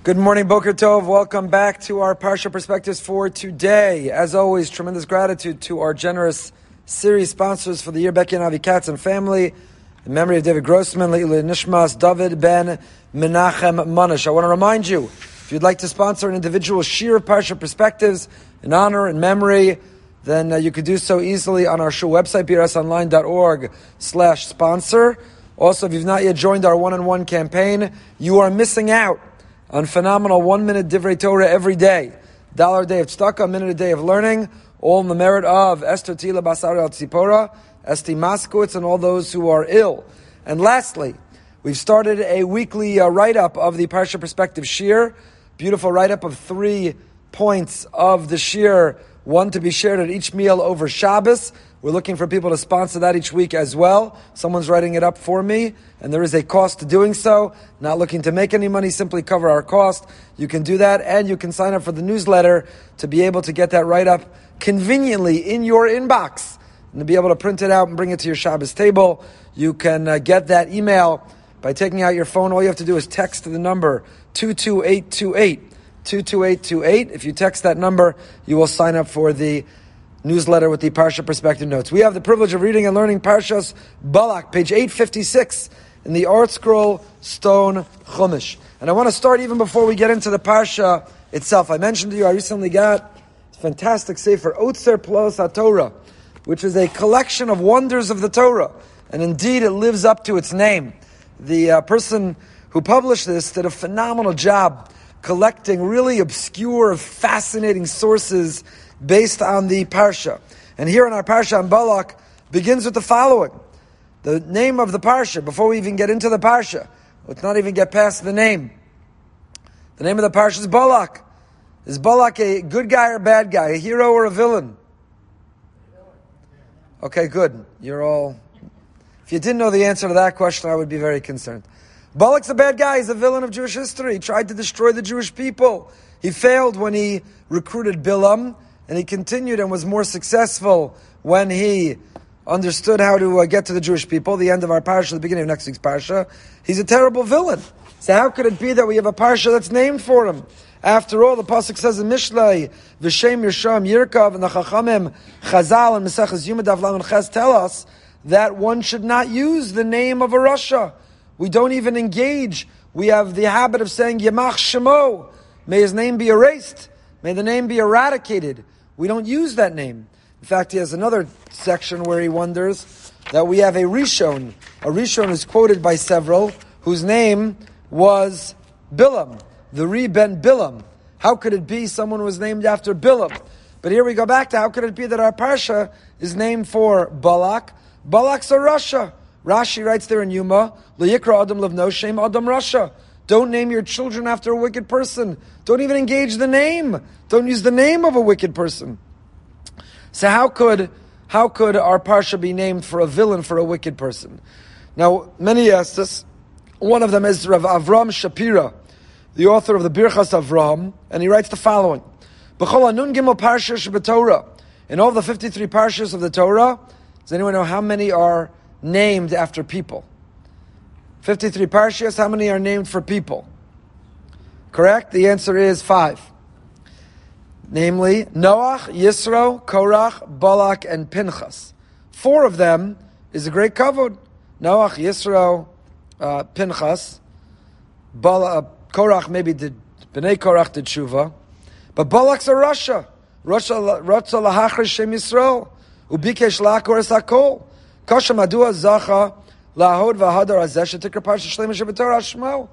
Good morning, Boker Tov. Welcome back to our Parsha Perspectives for today. As always, tremendous gratitude to our generous series sponsors for the year, Becky and Avi Katz and family. In memory of David Grossman, Leila Nishmas, David Ben Menachem Manish. I want to remind you, if you'd like to sponsor an individual shir of Parsha Perspectives in honor and memory, then you could do so easily on our show website, brsonline.org/sponsor. Also, if you've not yet joined our one-on-one campaign, you are missing out on phenomenal 1-minute Divrei Torah every day. $1 a day of tzedakah, a minute a day of learning, all in the merit of Esther Tila Basari Al Tzipora, Esti Maskowitz, and all those who are ill. And lastly, we've started a weekly write-up of the Parsha Perspective Shir. Beautiful write-up of 3 points of the Shir, one to be shared at each meal over Shabbos. We're looking for people to sponsor that each week as well. Someone's writing it up for me, and there is a cost to doing so. Not looking to make any money, simply cover our cost. You can do that, and you can sign up for the newsletter to be able to get that write-up conveniently in your inbox, and to be able to print it out and bring it to your Shabbos table. You can get that email by taking out your phone. All you have to do is text the number 22828. 22828. If you text that number, you will sign up for the newsletter with the Parsha Perspective Notes. We have the privilege of reading and learning Parshas Balak, page 856 in the Art Scroll Stone Chumash. And I want to start even before we get into the Parsha itself. I mentioned to you, I recently got a fantastic sefer, Otzer Plos HaTorah, which is a collection of wonders of the Torah. And indeed, it lives up to its name. The person who published this did a phenomenal job collecting really obscure, fascinating sources based on the Parsha. And here in our Parsha on Balak begins with the following. The name of the Parsha, before we even get into the Parsha, let's not even get past the name. The name of the Parsha is Balak. Is Balak a good guy or bad guy, a hero or a villain? Okay, good. You're all... If you didn't know the answer to that question, I would be very concerned. Balak's a bad guy. He's a villain of Jewish history. He tried to destroy the Jewish people. He failed when he recruited Bilam, and he continued and was more successful when he understood how to get to the Jewish people. The end of our parsha, the beginning of next week's parsha. He's a terrible villain. So how could it be that we have a parsha that's named for him? After all, the pasuk says in Mishlei, V'shem Yersham Yirkav, and the Chachamim Chazal and Maseches Yuma Daf Lamed Ches tell us that one should not use the name of a rasha. We don't even engage. We have the habit of saying Yamach Shemo. May his name be erased. May the name be eradicated. We don't use that name. In fact, he has another section where he wonders that we have a Rishon. A Rishon is quoted by several whose name was Bilam, the Ri ben Bilam. How could it be someone was named after Bilam? But here we go back to how could it be that our Parsha is named for Balak? Balak's a rasha. Rashi writes there in Yuma, L'yikra Adam Livno Shem Adam Rasha. Don't name your children after a wicked person. Don't even engage the name. Don't use the name of a wicked person. So how could our Parsha be named for a villain, for a wicked person? Now, many asked us. One of them is Rav Avram Shapira, the author of the Birchas Avram, and he writes the following. B'chol Anun Gimel Parsha Sheb'Torah. In all the 53 Parshas of the Torah, does anyone know how many are named after people? 53 Parshas, how many are named for people? Correct? The answer is 5. Namely, Noach, Yisro, Korach, Balak, and Pinchas. 4 of them is a great kavod. Noach, Yisro, Pinchas, Korach maybe did, Bnei Korach did Tshuva, but Balak's a rasha. Rasha lahachar Shem Yisrael, ubikesh la'akor es hakol. Kasha madua zacha lahod v'hadar azeh shetikra parsha shlema shebetorah shmo.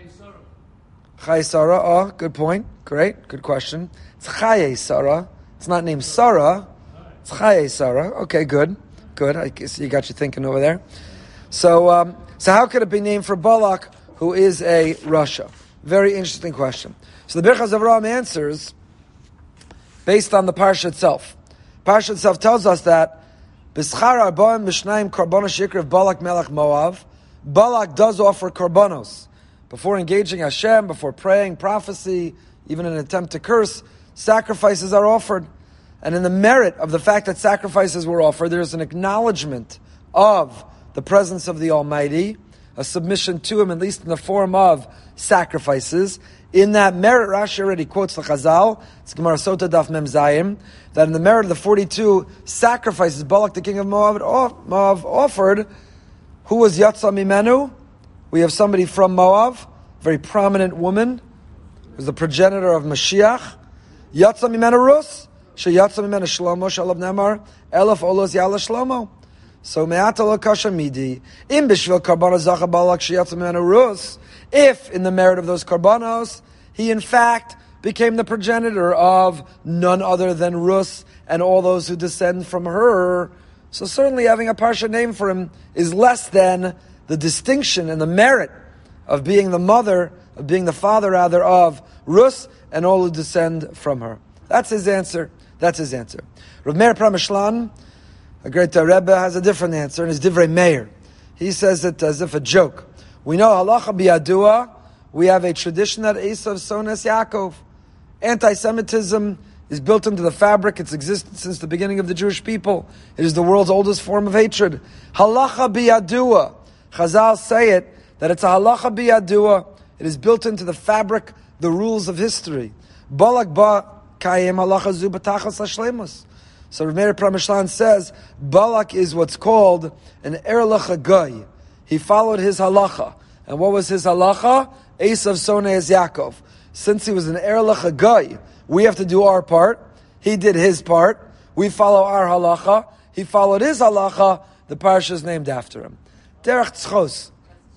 Chayei Sarah. Oh, good point. Great, good question. It's Chayei Sarah. It's not named Sarah. It's Chayei Sarah. Okay, good. I guess you got you thinking over there. So how could it be named for Balak, who is a rasha? Very interesting question. So the Birchas Avram answers based on the parsha itself. Parsha itself tells us that B'schar arba'im b'shnayim karbonos shikra Balak melech Moav. Balak does offer karbonos before engaging Hashem, before praying, prophecy, even an attempt to curse. Sacrifices are offered, and in the merit of the fact that sacrifices were offered, there is an acknowledgement of the presence of the Almighty, a submission to him, at least in the form of sacrifices. In that merit, Rashi already quotes the Chazal, it's Gemara Sota Daf Mem Zayim, that in the merit of the 42 sacrifices Balak, the king of Moab, offered, who was Yatsa Mimenu? We have somebody from Moab, very prominent woman, who was the progenitor of Mashiach. Yatsa Mimenu Rus, she Yatsa Mimenu Shlomo, Shalav Nemar, Elef Olos Yala Shlomo. So Me'ata Lo Kasha Midi, Im Bishvil Karbana Zacha Balak, she Yatsa Mimenu Rus, if, in the merit of those karbanos, he in fact became the progenitor of none other than Rus and all those who descend from her, so certainly having a parsha name for him is less than the distinction and the merit of being the mother, of being the father rather, of Rus and all who descend from her. That's his answer. Rav Meir Pramishlan, a great Rebbe, has a different answer in his Divrei Meir. He says it as if a joke. We know halacha biyadua. We have a tradition that Esav sones Yaakov. Anti-Semitism is built into the fabric. It's existed since the beginning of the Jewish people. It is the world's oldest form of hatred. Halacha biyadua. Chazal say it, that it's a halacha biyadua. It is built into the fabric, the rules of history. Balak ba kayem halacha zu b'tachas hashlemus. So Rav Meir Pramishlan says, Balak is what's called an erlach hagoy. He followed his halacha. And what was his halacha? Esav sones Yaakov. Since he was an erlach hagoy, we have to do our part. He did his part. We follow our halacha. He followed his halacha. The parsha is named after him. Derech tzchos.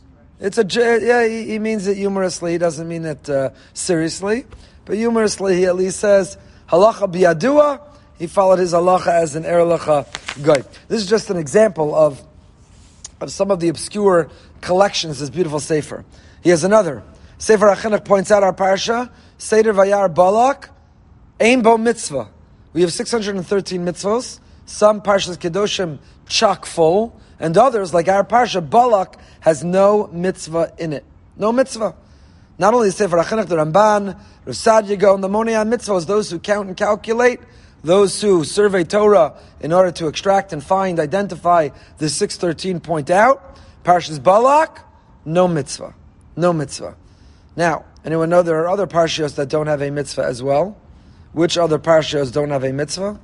He means it humorously. He doesn't mean it seriously. But humorously, he at least says, halacha biyadua. He followed his halacha as an erlach hagoy. This is just an example of some of the obscure collections, this beautiful sefer. He has another. Sefer HaChinuch points out our parsha, Seder Vayar Balak, Ein Bo Mitzvah. We have 613 mitzvahs, some parshas Kedoshim chock full, and others, like our parsha, Balak, has no mitzvah in it. No mitzvah. Not only Sefer HaChinuch, the Ramban, Rav Sadia go, and the Monei on mitzvahs, those who count and calculate, those who survey Torah in order to extract and find, identify the 613 point out. Parshas Balak, no mitzvah. No mitzvah. Now, anyone know there are other parshios that don't have a mitzvah as well? Which other parshios don't have a mitzvah?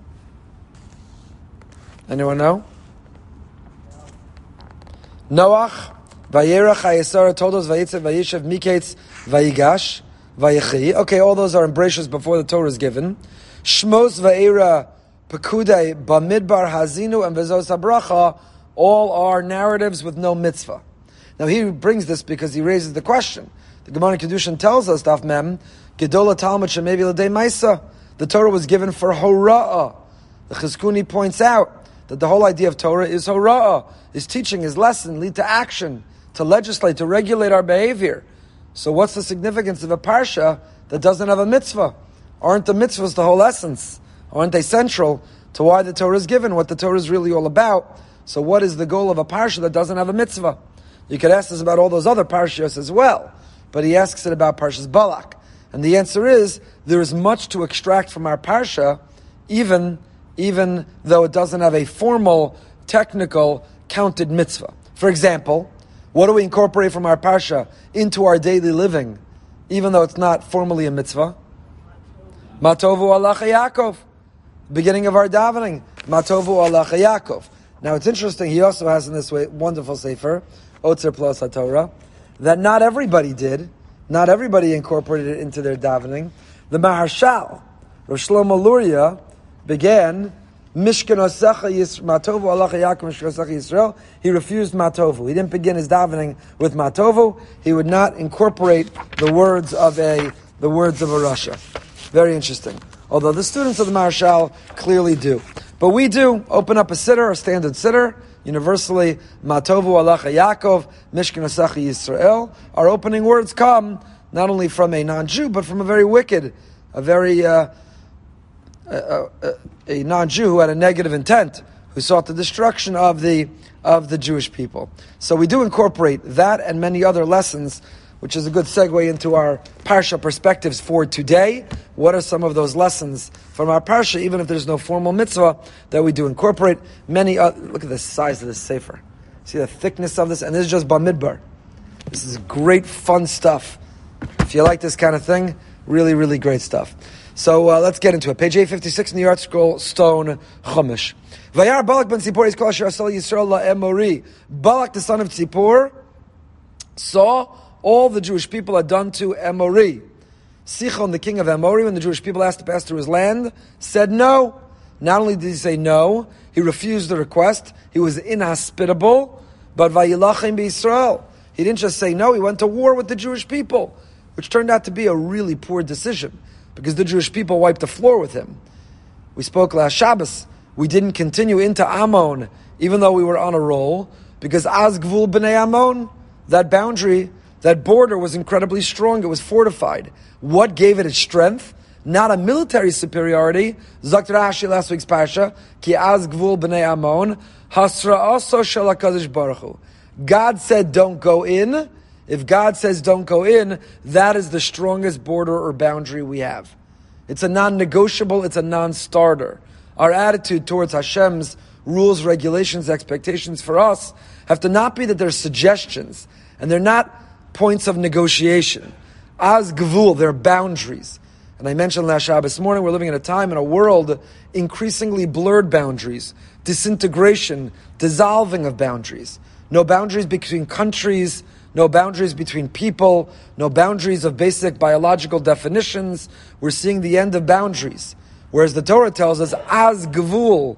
Anyone know? Noach, Vayerach, Hayesara, Todos, Vayitzev, Vayishev, Miketz, Vayigash, Vayechi. Okay, all those are embraces before the Torah is given. Shmos Va'era Pekudei Bamidbar Hazinu and Vezos HaBracha, all are narratives with no mitzvah. Now he brings this because he raises the question. The Gemara Kedushin tells us, Daf Mem, Gedola Talmud Shemevi L'dei Maisa. The Torah was given for Hora'ah. The Chizkuni points out that the whole idea of Torah is Hora'ah, is teaching, is lesson, lead to action, to legislate, to regulate our behavior. So what's the significance of a parsha that doesn't have a mitzvah? Aren't the mitzvahs the whole essence? Aren't they central to why the Torah is given, what the Torah is really all about? So what is the goal of a parsha that doesn't have a mitzvah? You could ask this about all those other parshios as well, but he asks it about Parshas Balak. And the answer is, there is much to extract from our parsha, even though it doesn't have a formal, technical, counted mitzvah. For example, what do we incorporate from our parsha into our daily living, even though it's not formally a mitzvah? Matovu Alacha Yaakov. Beginning of our davening. Matovu Alacha Yaakov. Now it's interesting, he also has in this way wonderful sefer, Otzer Plus HaTorah, that not everybody did. Not everybody incorporated it into their davening. The Maharshal, Rosh Shlomo Luria, began Mishkan Osecha Matovu Alacha Yaakov Mishkan Osecha Yisrael. He refused Matovu. He didn't begin his davening with Matovu. He would not incorporate the words of a Rasha. Very interesting. Although the students of the Maharshal clearly do. But we do open up a siddur, a standard siddur, universally, Matovu Alacha Yaakov, Mishkan Osecha Yisrael. Our opening words come not only from a non-Jew, but from a very wicked, a non-Jew who had a negative intent, who sought the destruction of the Jewish people. So we do incorporate that and many other lessons, which is a good segue into our Parsha perspectives for today. What are some of those lessons from our Parsha, even if there's no formal mitzvah, that we do incorporate? Look at the size of this sefer. See the thickness of this? And this is just Bamidbar. This is great, fun stuff. If you like this kind of thing, really, really great stuff. So let's get into it. Page 856 in the Art Scroll, Stone Chumash. Vayar Balak ben Tzipor is called Shirasal Yisrael la'emori. Balak, the son of Tzipor, saw all the Jewish people had done to Emori. Sichon, the king of Emori, when the Jewish people asked to pass through his land, said no. Not only did he say no, he refused the request. He was inhospitable. But Vayilachem b'Yisrael. He didn't just say no, he went to war with the Jewish people, which turned out to be a really poor decision, because the Jewish people wiped the floor with him. We spoke last Shabbos. We didn't continue into Ammon, even though we were on a roll, because Az Gvul B'nai Ammon, that boundary, that border was incredibly strong. It was fortified. What gave it its strength? Not a military superiority. Zakt Rashi last week's Parsha, Ki Az Gvul B'nai Ammon, Hasra Aso Shel HaKadosh Baruch Hu. God said don't go in. If God says don't go in, that is the strongest border or boundary we have. It's a non-negotiable, it's a non-starter. Our attitude towards Hashem's rules, regulations, expectations for us have to not be that they're suggestions, and they're not points of negotiation. Az Gvul, they're boundaries. And I mentioned last Shabbos this morning, we're living in a time, in a world, increasingly blurred boundaries, disintegration, dissolving of boundaries. No boundaries between countries, no boundaries between people, no boundaries of basic biological definitions. We're seeing the end of boundaries. Whereas the Torah tells us, Az Gvul,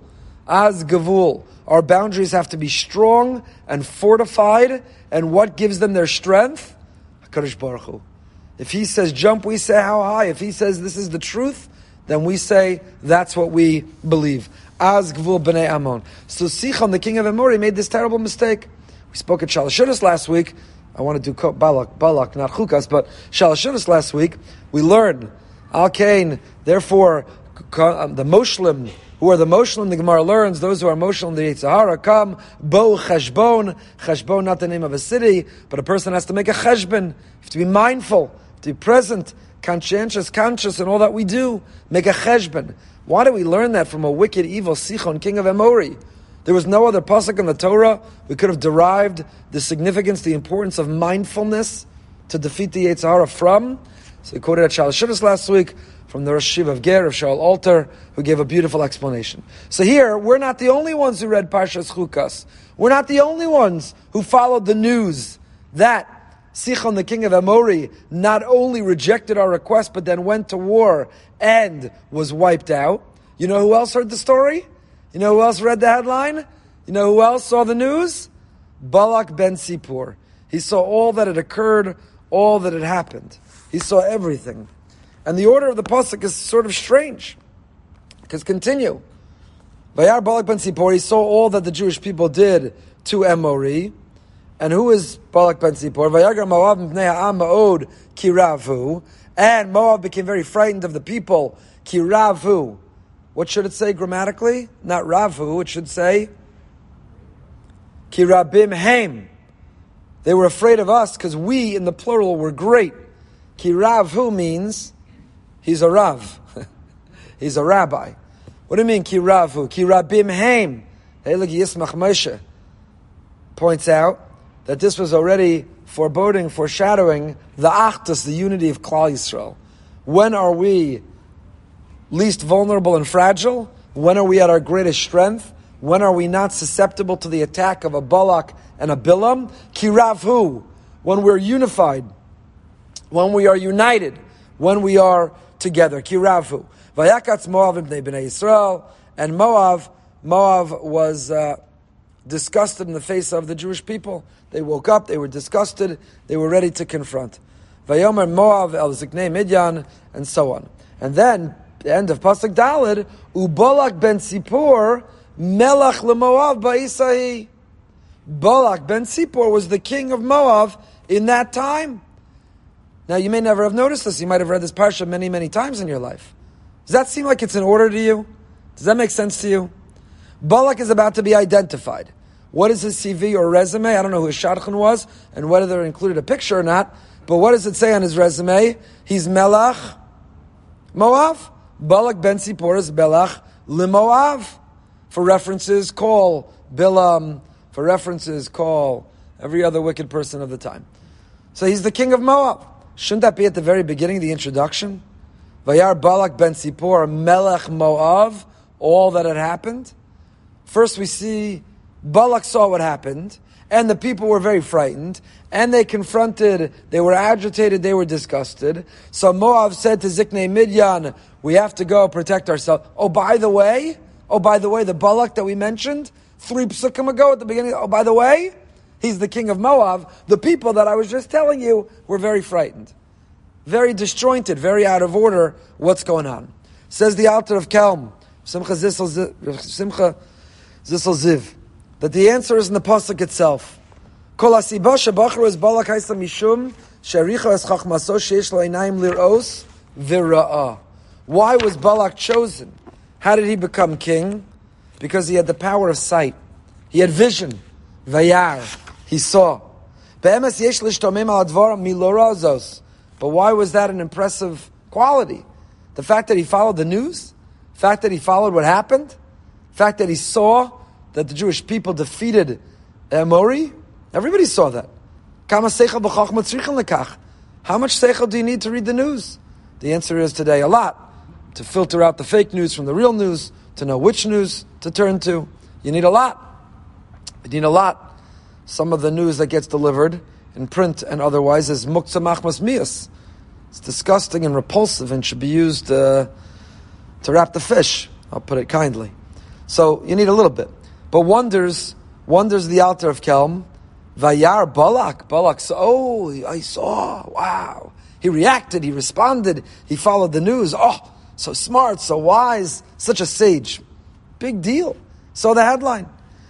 our boundaries have to be strong and fortified, and what gives them their strength? HaKadosh Baruch Hu. If he says jump, we say how high. If he says this is the truth, then we say that's what we believe. Az Gvul B'nai Ammon. So Sichon, the king of Emori, made this terrible mistake. We spoke at Shalashudas last week. I want to do Balak, not Chukas, but Shalashudas last week. We learned, Al-Kain, therefore, the Moshlim, who are the Moshlim, the Gemara learns, those who are Moshlim, the Yitzhahara, come, Bo Cheshbon, Cheshbon, not the name of a city, but a person has to make a Cheshbon. You have to be mindful, to be present, conscientious, conscious in all that we do. Make a Cheshbon. Why do we learn that from a wicked, evil Sichon, king of Emori? There was no other pasuk in the Torah we could have derived the significance, the importance of mindfulness to defeat the Yitzhahara from. So we quoted at Shalashudas last week from the Rosh Yeshiva of Ger, of Shaul Alter, who gave a beautiful explanation. So here, we're not the only ones who read Parshas Chukas. We're not the only ones who followed the news that Sichon, the king of Emori, not only rejected our request, but then went to war and was wiped out. You know who else heard the story? You know who else read the headline? You know who else saw the news? Balak ben Tzipor. He saw all that had occurred, all that had happened. He saw everything. And the order of the pasuk is sort of strange. Because continue. Vayar Balak ben Tzipor, he saw all that the Jewish people did to Emori. And who is Balak ben Tzipor? Vayagar Moab mipnei ha'am ma'od kiravu. And Moab became very frightened of the people. Kiravu. What should it say grammatically? Not Ravu, it should say Kirabim Haim. They were afraid of us because we, in the plural, were great. Kiravu means he's a Rav. He's a rabbi. What do you mean Kiravu? Kirabim Haim. Heilig Yismach Moshe points out that this was already foreboding, foreshadowing the Achdus, the unity of Klal Yisrael. When are we least vulnerable and fragile? When are we at our greatest strength? When are we not susceptible to the attack of a Balak and a Bilam? Kiravu, when we're unified, when we are united, when we are together. Kiravu. Vayakatz Moav ibnei bnei Yisrael, and Moav was disgusted in the face of the Jewish people. They woke up, they were disgusted, they were ready to confront. Vayomer Moav el Ziknei Midyan, and so on. And then, the end of Pasuk Daled, Ubalak ben Tzipor, Melach leMoav ba'isahi. Balak ben Tzipor was the king of Moab in that time. Now, you may never have noticed this. You might have read this parsha many, many times in your life. Does that seem like it's in order to you? Does that make sense to you? Balak is about to be identified. What is his CV or resume? I don't know who his shadchan was and whether they included a picture or not. But what does it say on his resume? He's Melach Moab. Balak ben Tzipor is Melach leMoav. For references, call Bilam. For references, call every other wicked person of the time. So he's the king of Moab. Shouldn't that be at the very beginning of the introduction? Vayar Balak ben Zippor Melech Moab, all that had happened. First we see Balak saw what happened, and the people were very frightened, and they confronted, they were agitated, they were disgusted. So Moab said to Ziknei Midyan, we have to go protect ourselves. Oh, by the way, the Balak that we mentioned 3 psukim ago at the beginning, oh, by the way, he's the king of Moab. The people that I was just telling you were very frightened. Very disjointed, very out of order. What's going on? Says the Alter of Kelm, Simcha Zissel Ziv, that the answer is in the pasuk itself. Kol hasiba shebachru es Balak haisa mishum shericha es chachmaso sheish lo einayim lir'os v'ra'a. Why was Balak chosen? How did he become king? Because he had the power of sight. He had vision. Vayar. He saw. Be'emes yesh lishtomim al advarim milora zos. But why was that an impressive quality? The fact that he followed the news? The fact that he followed what happened? The fact that he saw that the Jewish people defeated Amori? Everybody saw that. How much seichel do you need to read the news? The answer is today a lot. To filter out the fake news from the real news, to know which news to turn to. You need a lot. You need a lot. Some of the news that gets delivered in print and otherwise is muktzah machmas mias. It's disgusting and repulsive and should be used to wrap the fish. I'll put it kindly. So you need a little bit. But wonders the Alter of Kelm. Vayar Balak. Balak saw, oh, I saw. Wow. He reacted, he responded, he followed the news. Oh, so smart, so wise, such a sage. Big deal. So the headline.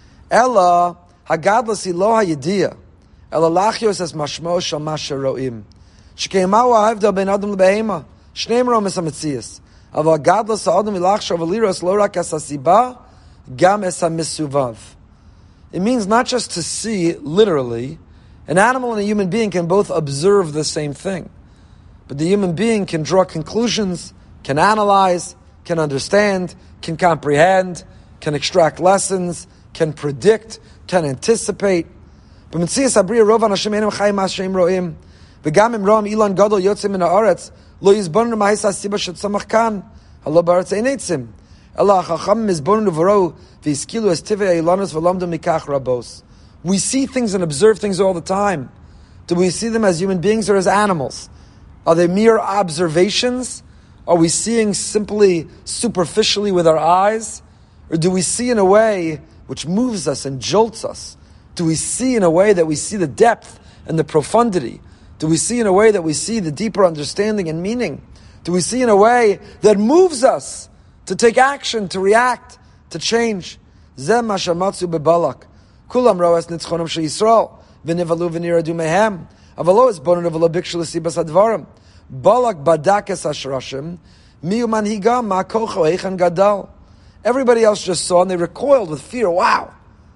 Ella hagadlas ilo hayidiyah. Ella lachios es mashmo shal masha ro'im. Shekeimahu ha'avdel ben adam lebehema. Shneim rom es ha-metzias. Aval hagadlas ha'adam ilach shavaliros lo rak es hasiba, gam es ha-misuvav. It means not just to see, literally. An animal and a human being can both observe the same thing. But the human being can draw conclusions, can analyze, can understand, can comprehend, can extract lessons, can predict, can anticipate. But Metzias Abriya Rov Anashim Einam Chayim Mashem Roim, V'gam Im Roam Ilan Gadol Yotzim Min Haaretz Lo Yizbonu Ma'is HaSiba Shetzamach Kan Halo Ba'aretz Ein Eitzim Ela HaChacham Mizbonu V'ro V'Yiskilu Es Tivei Eilanos V'Lamdu Mikach Rabos. We see things and observe things all the time. Do we see them as human beings or as animals? Are they mere observations? Are we seeing simply superficially with our eyes? Or do we see in a way which moves us and jolts us? Do we see in a way that we see the depth and the profundity? Do we see in a way that we see the deeper understanding and meaning? Do we see in a way that moves us to take action, to react, to change? Zeh ma shamatzu bebalak. Kulam ro'es nitzchonom shel Yisrael. V'nivalu v'niradu mehem. Avalo es bonu v'lo bikshu l'sibas advarim. Balak badak es hashrashim. Miu manhiga ma kocho eichan gadal. Everybody else just saw and they recoiled with fear. Wow,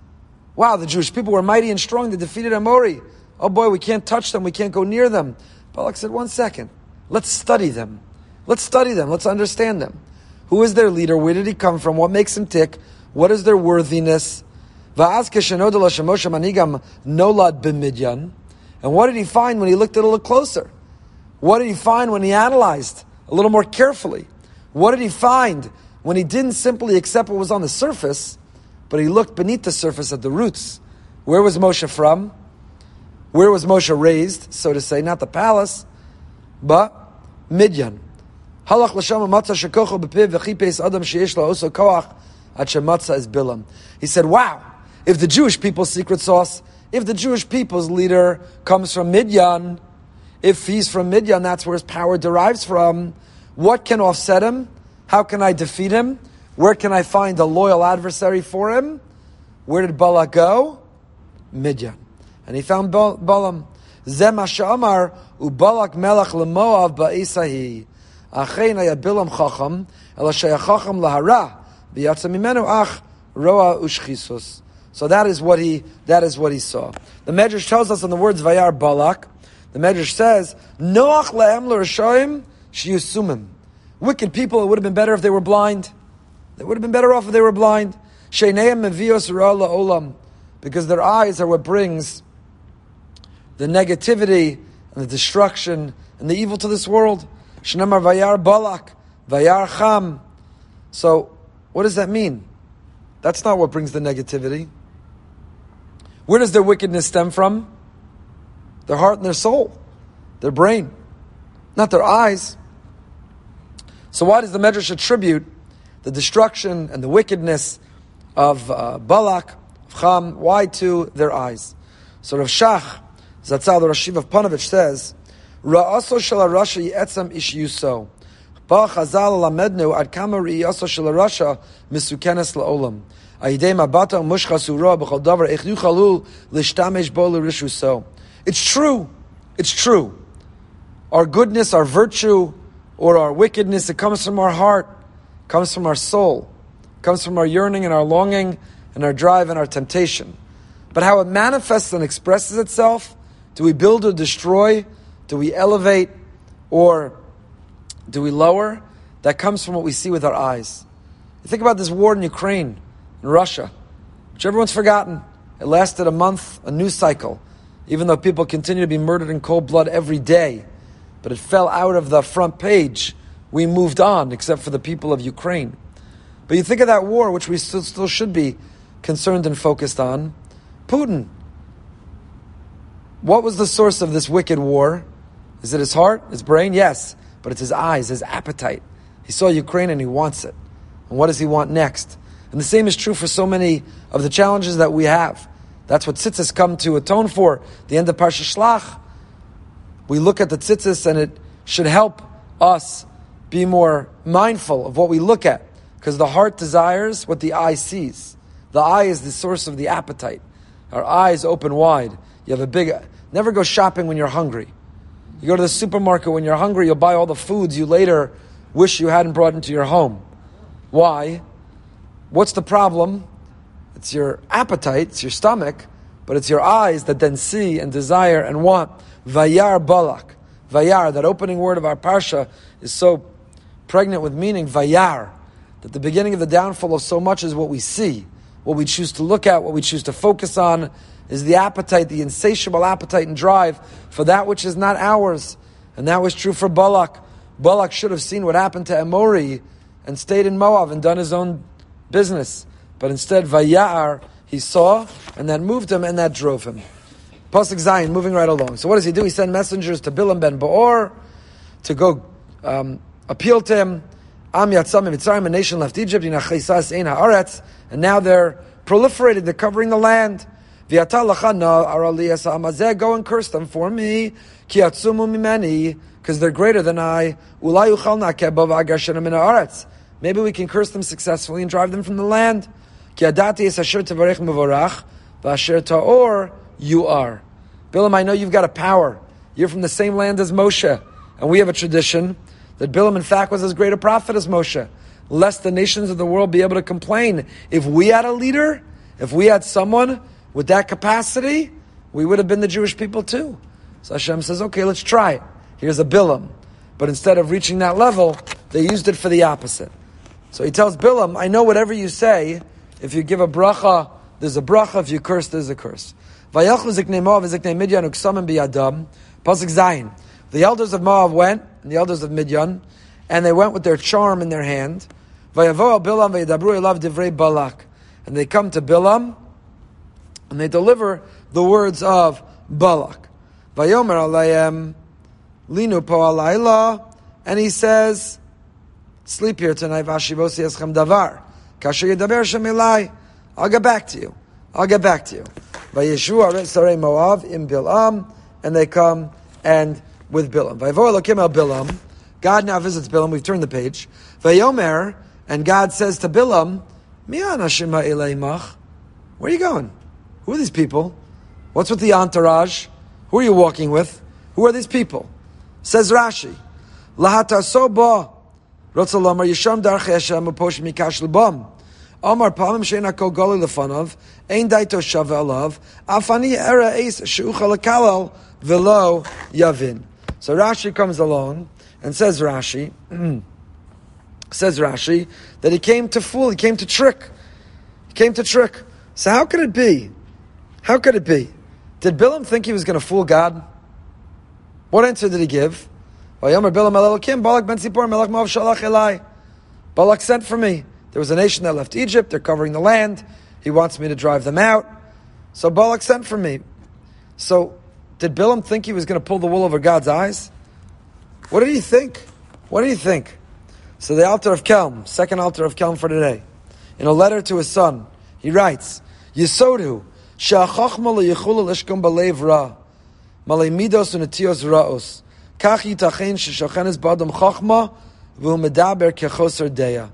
the Jewish people were mighty and strong. They defeated Amori. Oh boy, we can't touch them. We can't go near them. Balak said, 1 second. Let's study them. Let's understand them. Who is their leader? Where did he come from? What makes him tick? What is their worthiness? And what did he find when he looked at it a little closer? What did he find when he analyzed a little more carefully? What did he find when he didn't simply accept what was on the surface, but he looked beneath the surface at the roots? Where was Moshe from? Where was Moshe raised, so to say? Not the palace, but Midyan. He said, wow, if the Jewish people's secret sauce, if the Jewish people's leader comes from Midyan, if he's from Midyan, that's where his power derives from, what can offset him? How can I defeat him? Where can I find a loyal adversary for him? Where did Balak go? Midyan. And he found Balaam. Zema Shamar uBalak melech leMoav ba'Isahi. Achein ayabilam chacham ela sheyachacham lahara v'yatsa mimenu ach roa ushchisus. So that is what he saw. The Medrash tells us in the words Vayar Balak. The Medrash says Noach lehem l'Rashaim sheyusumim. Wicked people, it would have been better if they were blind. They would have been better off if they were blind. Sheineim mevios ra la'olam, because their eyes are what brings the negativity and the destruction and the evil to this world. Shnamar Vayar Balak, Vayar Cham. So, what does that mean? That's not what brings the negativity. Where does their wickedness stem from? Their heart and their soul, their brain, not their eyes. So why does the Medrash attribute the destruction and the wickedness of Balak, of Cham, why to their eyes? So Rav Shach, Zatzal, the Rashiv of Panovich, says, Ra'aso shel Rasha ye'etzam ish yuso. Ba Chazal lamednu ad kama ri'aso shel Rasha misukenes la'olam. Ayidei mabata mushchas ura b'chol davar ech yuchalul l'shtamesh bo l'rishuso. It's true. It's true. Our goodness, our virtue, or our wickedness, it comes from our heart, comes from our soul, comes from our yearning and our longing and our drive and our temptation. But how it manifests and expresses itself, do we build or destroy? Do we elevate or do we lower? That comes from what we see with our eyes. You think about this war in Ukraine, in Russia, which everyone's forgotten. It lasted a month, a news cycle, even though people continue to be murdered in cold blood every day. But it fell out of the front page. We moved on, except for the people of Ukraine. But you think of that war, which we still should be concerned and focused on. Putin. What was the source of this wicked war? Is it his heart, his brain? Yes. But it's his eyes, his appetite. He saw Ukraine and he wants it. And what does he want next? And the same is true for so many of the challenges that we have. That's what tzitzis come to atone for. The end of Parsha Shlach. We look at the tzitzis and it should help us be more mindful of what we look at. Because the heart desires what the eye sees. The eye is the source of the appetite. Our eyes open wide. You have never go shopping when you're hungry. You go to the supermarket when you're hungry, you'll buy all the foods you later wish you hadn't brought into your home. Why? What's the problem? It's your appetite, it's your stomach, but it's your eyes that then see and desire and want. Vayar Balak. Vayar, that opening word of our Parsha, is so pregnant with meaning, Vayar, that the beginning of the downfall of so much is what we see, what we choose to look at, what we choose to focus on, is the appetite, the insatiable appetite and drive for that which is not ours. And that was true for Balak. Balak should have seen what happened to Emori and stayed in Moab and done his own business. But instead, Vayar, he saw, and that moved him, and that drove him. Pasuk Zayin, moving right along. So what does he do? He sent messengers to Bilam ben Beor to go appeal to him. Am Yatzam Mitzrayim, a nation left Egypt, and now they're proliferated, they're covering the land. Go and curse them for me, because they're greater than I. Maybe we can curse them successfully and drive them from the land. You are. Bilam, I know you've got a power. You're from the same land as Moshe. And we have a tradition that Bilam, in fact, was as great a prophet as Moshe. Lest the nations of the world be able to complain. If we had a leader, if we had someone with that capacity, we would have been the Jewish people too. So Hashem says, okay, let's try it. Here's a Bilam. But instead of reaching that level, they used it for the opposite. So he tells Bilam, I know whatever you say, if you give a bracha, there's a bracha, if you curse, there's a curse. Pasuk Zayin. The elders of Moab went, and the elders of Midian, and they went with their charm in their hand. And they come to Bilam, and they deliver the words of Balak. And he says, sleep here tonight. I'll get back to you. I'll get back to you. And they come and with Bilam. God now visits Bilam. We've turned the page. Vayomer, and God says to Bilam, where are you going? Who are these people? What's with the entourage? Who are you walking with? Who are these people? Says Rashi, Amar Pamim Sheina Kol Gali Lefanav, Ein Daito Shave Alav, Afani Era Eis Sheucha Lekalal Velo Yavin. So Rashi comes along and says Rashi that he came to fool, he came to trick. So how could it be? Did Bilam think he was going to fool God? What answer did he give? Balak sent for me. There was a nation that left Egypt. They're covering the land. He wants me to drive them out. So Balak sent for me. So did Bilam think he was going to pull the wool over God's eyes? What did he think? What did he think? So the Alter of Kelm, second Alter of Kelm for today, in a letter to his son, he writes, Yesodu, she'achachma le'yichula lishkum b'leiv ra, malei midos u'netios ra'os, kach yitachen she'shochenes b'adam chachma, v'hu medaber kechoser deya.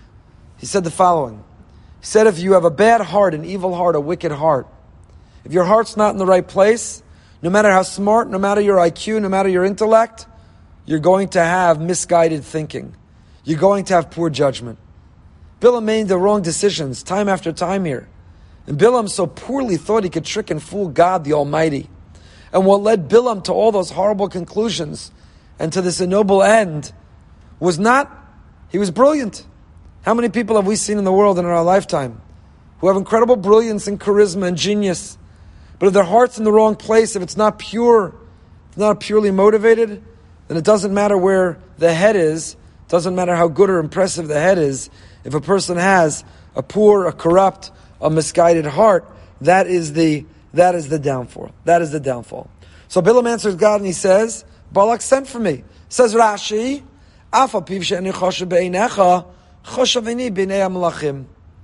He said the following. He said, if you have a bad heart, an evil heart, a wicked heart, if your heart's not in the right place, no matter how smart, no matter your IQ, no matter your intellect, you're going to have misguided thinking. You're going to have poor judgment. Bilam made the wrong decisions time after time here. And Bilam so poorly thought he could trick and fool God the Almighty. And what led Bilam to all those horrible conclusions and to this ignoble end was not, he was brilliant. How many people have we seen in the world in our lifetime who have incredible brilliance and charisma and genius, but if their heart's in the wrong place, if it's not pure, if it's not purely motivated, then it doesn't matter where the head is, it doesn't matter how good or impressive the head is. If a person has a poor, a corrupt, a misguided heart, that is the downfall. That is the downfall. So Bilam answers God and he says, Balak sent for me. Says Rashi, Afa piv she'eni choshev be'einecha, choshaveni b'nei ha-malachim.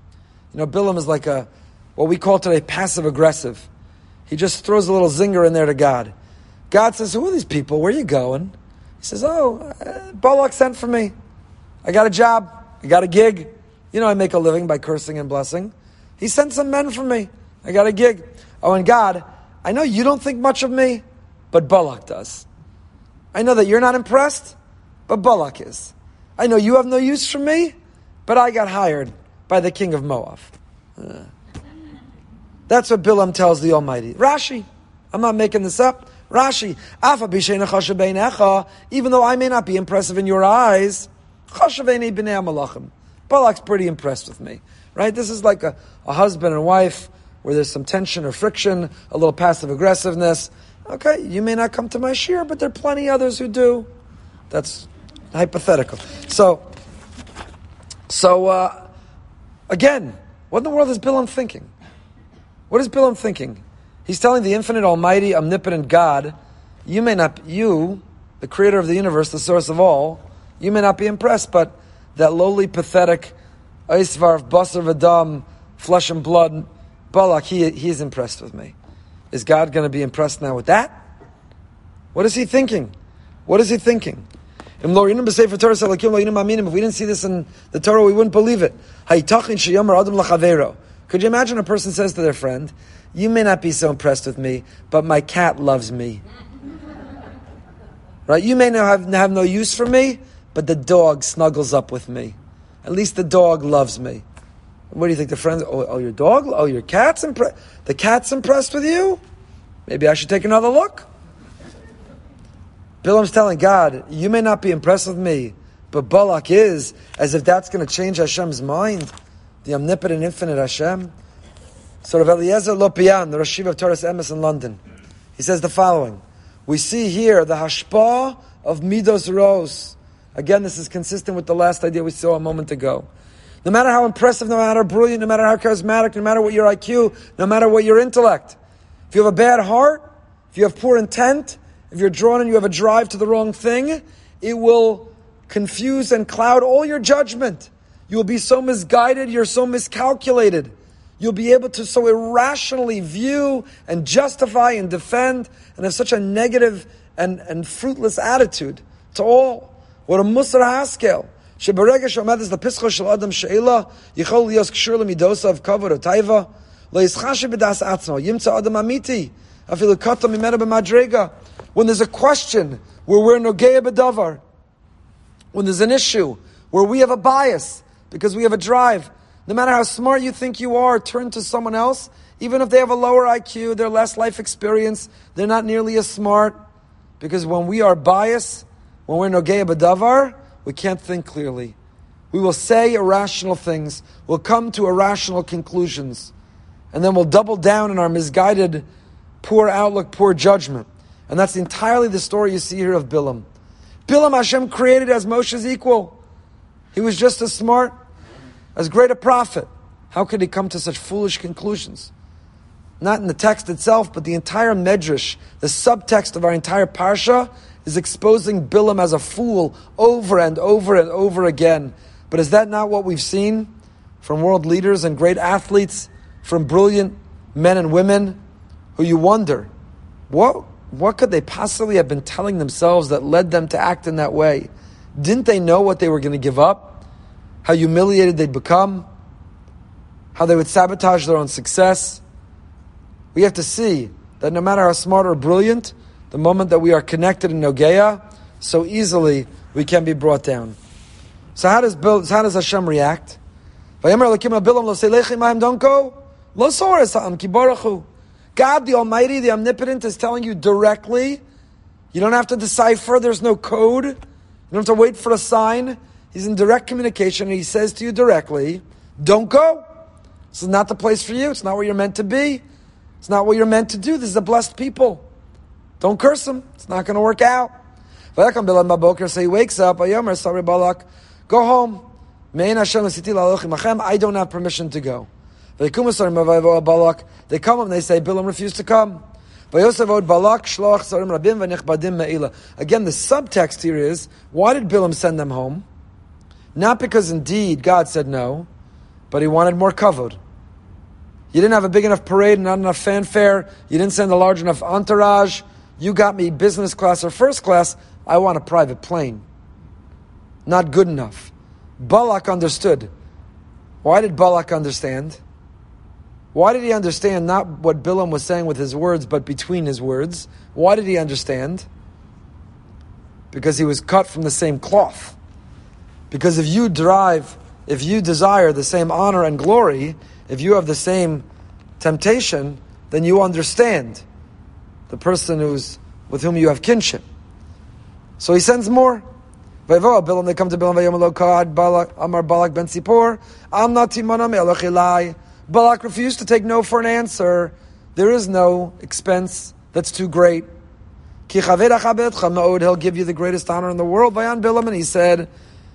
Bilam is like what we call today passive-aggressive. He just throws a little zinger in there to God. God says, who are these people? Where are you going? He says, Balak sent for me. I got a job. I got a gig. I make a living by cursing and blessing. He sent some men for me. I got a gig. Oh, and God, I know you don't think much of me, but Balak does. I know that you're not impressed, but Balak is. I know you have no use for me, but I got hired by the king of Moab. That's what Bilam tells the Almighty. Rashi, I'm not making this up. Rashi, even though I may not be impressive in your eyes, Balak's pretty impressed with me. Right? This is like a husband and wife where there's some tension or friction, a little passive aggressiveness. Okay, you may not come to my shir, but there are plenty others who do. That's hypothetical. So again, what in the world is Bilam thinking? What is Bilam thinking? He's telling the infinite, almighty, omnipotent God, you, the creator of the universe, the source of all, you may not be impressed, but that lowly, pathetic, Eisvar, Basar Vadam, flesh and blood, Balak, he's impressed with me. Is God going to be impressed now with that? What is he thinking? What is he thinking? If we didn't see this in the Torah, we wouldn't believe it. Could you imagine a person says to their friend, you may not be so impressed with me, but my cat loves me. Right? You may have no use for me, but the dog snuggles up with me. At least the dog loves me. What do you think? The friends, your dog? Oh, your cat's impressed? The cat's impressed with you? Maybe I should take another look. Bilam's telling God, you may not be impressed with me, but Balak is, as if that's going to change Hashem's mind. The omnipotent, infinite Hashem. So Rav Eliezer Lopian, the Rosh Yeshiva of Torah Emes in London, he says the following. We see here the hashpah of Midos Ros. Again, this is consistent with the last idea we saw a moment ago. No matter how impressive, no matter how brilliant, no matter how charismatic, no matter what your IQ, no matter what your intellect, if you have a bad heart, if you have poor intent, if you're drawn and you have a drive to the wrong thing, it will confuse and cloud all your judgment. You'll be so misguided, you're so miscalculated. You'll be able to so irrationally view and justify and defend and have such a negative and fruitless attitude to all. What a musar haskel. Sheberega shomad is the pischa shel adam sheila yichol lios kshur lemidosa of kavod or taiva lo yischashi b'das atzmo yimtza adam amiti afilu kata mimena b'madrega. When there's a question where we're nogeya b'davar, when there's an issue where we have a bias because we have a drive, no matter how smart you think you are, turn to someone else. Even if they have a lower IQ, they're less life experience, they're not nearly as smart. Because when we are biased, when we're nogeya b'davar, we can't think clearly. We will say irrational things. We'll come to irrational conclusions. And then we'll double down in our misguided, poor outlook, poor judgment. And that's entirely the story you see here of Bilam. Bilam Hashem created as Moshe's equal. He was just as smart, as great a prophet. How could he come to such foolish conclusions? Not in the text itself, but the entire medrash, the subtext of our entire parsha, is exposing Bilam as a fool over and over and over again. But is that not what we've seen from world leaders and great athletes, from brilliant men and women, who you wonder, what could they possibly have been telling themselves that led them to act in that way? Didn't they know what they were going to give up? How humiliated they'd become? How they would sabotage their own success? We have to see that no matter how smart or brilliant, the moment that we are connected in Nogeya, so easily we can be brought down. So how does Hashem react? Don't go. God, the Almighty, the Omnipotent, is telling you directly. You don't have to decipher. There's no code. You don't have to wait for a sign. He's in direct communication, and He says to you directly, don't go. This is not the place for you. It's not where you're meant to be. It's not what you're meant to do. This is a blessed people. Don't curse them. It's not going to work out. So he wakes up. Go home. I don't have permission to go. They come up and they say, Bilam refused to come. Again, the subtext here is, why did Bilam send them home? Not because indeed God said no, but he wanted more kavod. You didn't have a big enough parade, not enough fanfare. You didn't send a large enough entourage. You got me business class or first class. I want a private plane. Not good enough. Balak understood. Why did Balak understand? Why did he understand not what Bilam was saying with his words, but between his words? Why did he understand? Because he was cut from the same cloth. Because if you desire the same honor and glory, if you have the same temptation, then you understand the person with whom you have kinship. So he sends more. They come to Bilam, Amar Balak ben Sipor, Balak refused to take no for an answer. There is no expense that's too great. He'll give you the greatest honor in the world. And he said,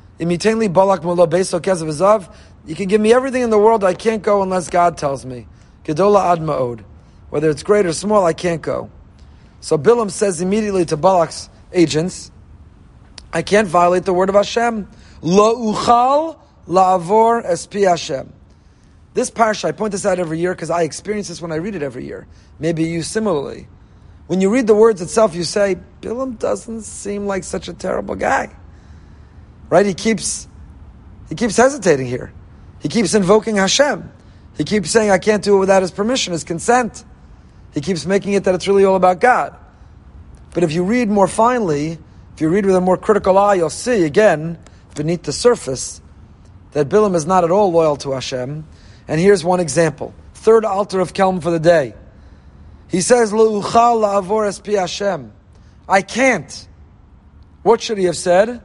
you can give me everything in the world, I can't go unless God tells me. Whether it's great or small, I can't go. So Bilam says immediately to Balak's agents, I can't violate the word of Hashem. Lo uchal la'avor espi Hashem. This parsha, I point this out every year because I experience this when I read it every year. Maybe you similarly. When you read the words itself, you say, Bilam doesn't seem like such a terrible guy. Right? He keeps hesitating here. He keeps invoking Hashem. He keeps saying, I can't do it without His permission, His consent. He keeps making it that it's really all about God. But if you read more finely, if you read with a more critical eye, you'll see, again, beneath the surface, that Bilam is not at all loyal to Hashem. And here's one example. Third altar of Kelm for the day. He says, Lo uchal la'avor espi Hashem. I can't. What should he have said?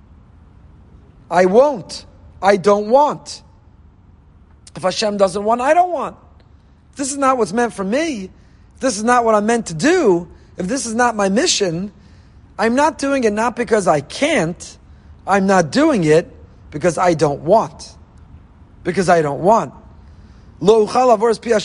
I won't. I don't want. If Hashem doesn't want, I don't want. If this is not what's meant for me, if this is not what I'm meant to do, if this is not my mission, I'm not doing it not because I can't, I'm not doing it because I don't want. Because I don't want. In other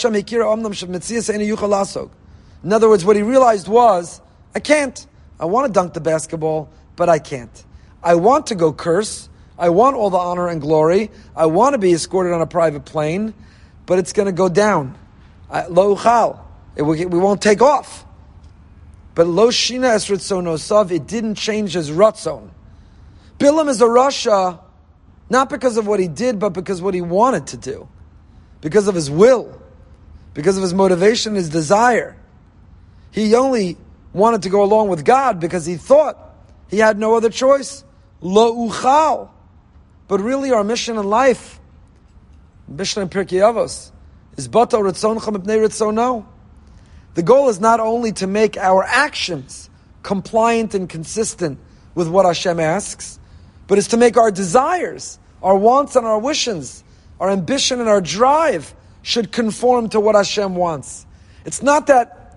words, what he realized was, I can't. I want to dunk the basketball, but I can't. I want to go curse. I want all the honor and glory. I want to be escorted on a private plane, but it's going to go down. Lo uchal. We won't take off. But lo shina es ritzonosav, it didn't change his ratzon. Bilam is a rasha, not because of what he did, but because of what he wanted to do. Because of his will. Because of his motivation, his desire. He only wanted to go along with God because he thought he had no other choice. Lo uchal. But really our mission in life, Mishnah in Pirkei Avos, is Bata Ritzoncha Mipnei Ritzono. The goal is not only to make our actions compliant and consistent with what Hashem asks, but is to make our desires, our wants and our wishes, our ambition and our drive should conform to what Hashem wants. It's not that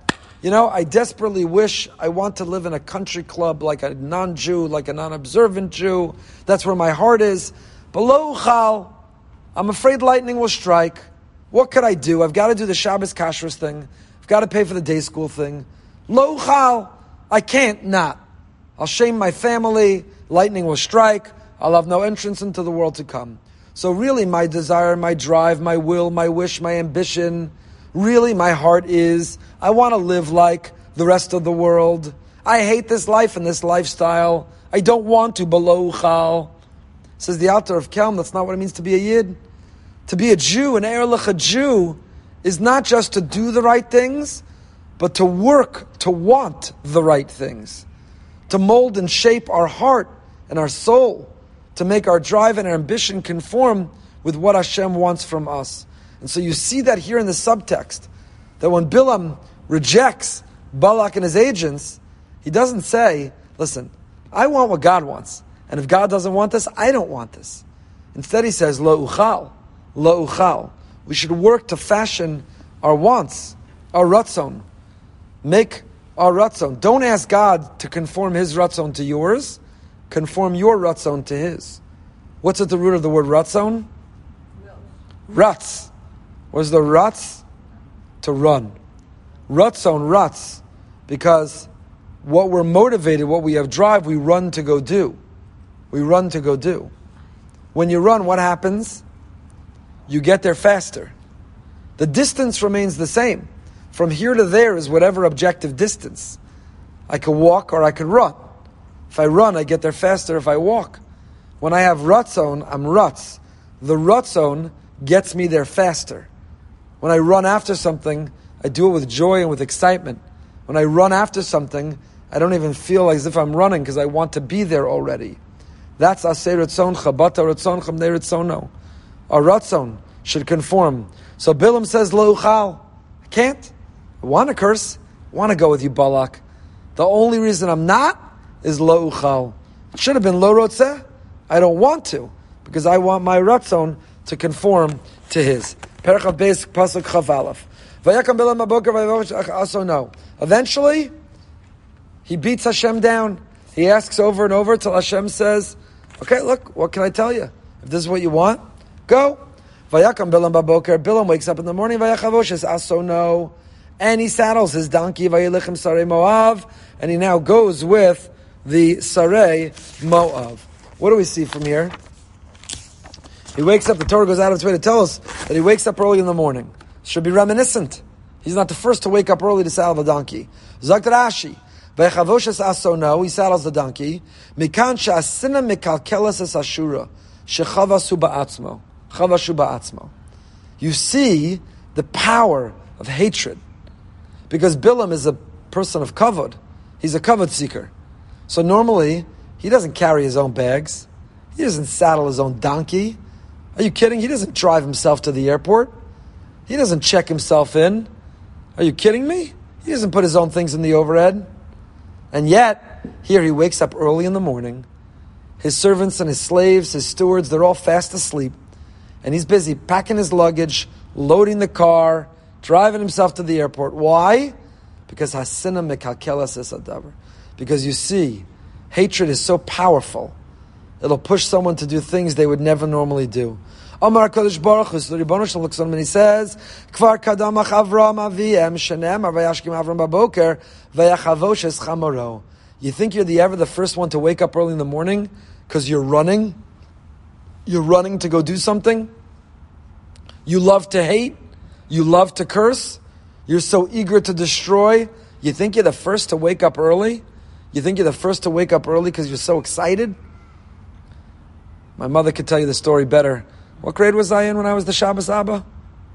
I desperately wish I want to live in a country club like a non-Jew, like a non-observant Jew. That's where my heart is. But lo uchal, I'm afraid lightning will strike. What could I do? I've got to do the Shabbos kashrus thing. I've got to pay for the day school thing. Lo uchal, I can't not. I'll shame my family. Lightning will strike. I'll have no entrance into the world to come. So really my desire, my drive, my will, my wish, my ambition, really my heart is, I want to live like the rest of the world. I hate this life and this lifestyle. I don't want to, below uchal. Says the author of Kelm, that's not what it means to be a Yid. To be a Jew, an Erlich, a Jew, is not just to do the right things, but to work, to want the right things. To mold and shape our heart and our soul, to make our drive and our ambition conform with what Hashem wants from us. And so you see that here in the subtext, that when Bilam rejects Balak and his agents, he doesn't say, listen, I want what God wants. And if God doesn't want this, I don't want this. Instead he says, lo uchal, lo uchal. We should work to fashion our wants, our ratzon. Make our ratzon. Don't ask God to conform his ratzon to yours. Conform your ratzon to his. What's at the root of the word ratzon? Ratz. What is the ratz? To run. Ratzon, ratz. Because what we're motivated, what we have drive, we run to go do. We run to go do. When you run, what happens? You get there faster. The distance remains the same. From here to there is whatever objective distance. I could walk or I could run. If I run, I get there faster. If I walk, when I have ratzon, I'm ratz. The ratzon gets me there faster. When I run after something, I do it with joy and with excitement. When I run after something, I don't even feel as if I'm running because I want to be there already. That's aseh ratzoncha, bata ratzoncha mnei ratzono. Our ratzon should conform. So Bilam says, lo uchal. I can't. I want to curse. I want to go with you, Balak. The only reason I'm not is lo uchal. It should have been lo rotzeh. I don't want to, because I want my ratzon to conform to his. Perach Beis pasuk Chav Aleph. Vayakam Bilam haboker vayavosh aso no. Eventually, he beats Hashem down. He asks over and over till Hashem says, okay, look, what can I tell you? If this is what you want, go. Vayakam Bilam haboker. Bilam wakes up in the morning. Vayachavosh aso no. And he saddles his donkey, Vayilichem Sarei Moav, and he now goes with the Sarei Moav. What do we see from here? He wakes up, the Torah goes out of its way to tell us that he wakes up early in the morning. Should be reminiscent. He's not the first to wake up early to saddle the donkey. Zakt Rashi, Vayachavoshes asono, he saddles the donkey. Mikan she'asina mikalkelas es ashura, shechavasu ba'atzmo. Chavashu ba'atzmo. You see the power of hatred. Because Bilam is a person of kavod. He's a kavod seeker. So normally, he doesn't carry his own bags. He doesn't saddle his own donkey. Are you kidding? He doesn't drive himself to the airport. He doesn't check himself in. Are you kidding me? He doesn't put his own things in the overhead. And yet, here he wakes up early in the morning. His servants and his slaves, his stewards, they're all fast asleep. And he's busy packing his luggage, loading the car, driving himself to the airport. Why? Because hasina mekalkelas es adavar. Because you see, hatred is so powerful. It'll push someone to do things they would never normally do. Amar Kodesh Baruch Hu, so the Rebbeinu Shalom looks on him and he says, Kvar kadamach Avram aviem shenem vayashkim Avram baboker vayachavoshes chamoro. You think you're ever the first one to wake up early in the morning because you're running? You're running to go do something? You love to hate? You love to curse? You're so eager to destroy? You think you're the first to wake up early? You think you're the first to wake up early because you're so excited? My mother could tell you the story better. What grade was I in when I was the Shabbos Abba?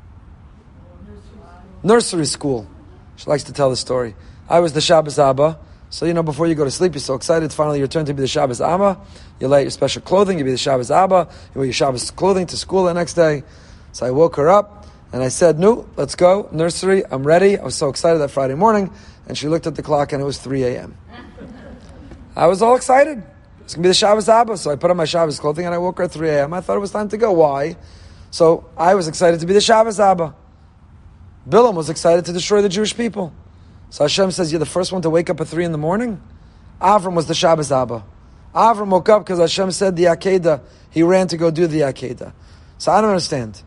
Nursery school. She likes to tell the story. I was the Shabbos Abba. So, before you go to sleep, you're so excited. It's finally your turn to be the Shabbos Abba. You lay out your special clothing. You be the Shabbos Abba. You wear your Shabbos clothing to school the next day. So I woke her up and I said, no, let's go. Nursery, I'm ready. I was so excited that Friday morning. And she looked at the clock and it was 3 a.m. I was all excited. It's going to be the Shabbos Abba. So I put on my Shabbos clothing and I woke her at 3 a.m. I thought it was time to go. Why? So I was excited to be the Shabbos Abba. Bilam was excited to destroy the Jewish people. So Hashem says, you're the first one to wake up at 3 in the morning? Avram was the Shabbos Abba. Avram woke up because Hashem said the Akedah. He ran to go do the Akedah. So I don't understand.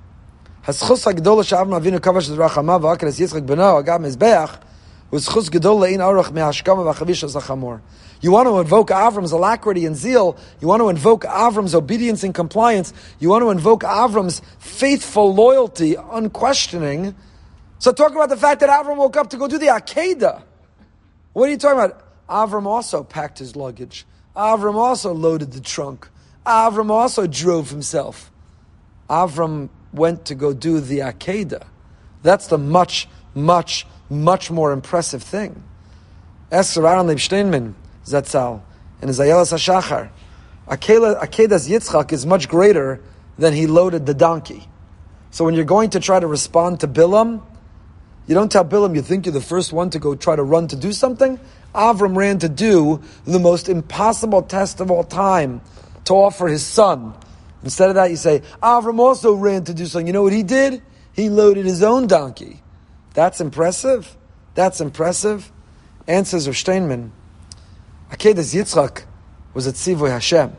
You want to invoke Avram's alacrity and zeal. You want to invoke Avram's obedience and compliance. You want to invoke Avram's faithful loyalty, unquestioning. So talk about the fact that Avram woke up to go do the Akedah. What are you talking about? Avram also packed his luggage. Avram also loaded the trunk. Avram also drove himself. Avram went to go do the Akedah. That's the much, much, much more impressive thing. Ask Aaron Leib Steinman, Zatzal, in his Ayelas HaShachar. Akedah's Yitzchak is much greater than he loaded the donkey. So when you're going to try to respond to Bilam, you don't tell Bilam you think you're the first one to go try to run to do something. Avram ran to do the most impossible test of all time, to offer his son. Instead of that, you say, Avram also ran to do something. You know what he did? He loaded his own donkey. That's impressive. That's impressive. Answers Rav Steinman, Akedah's Yitzchak was at Tzivoy Hashem.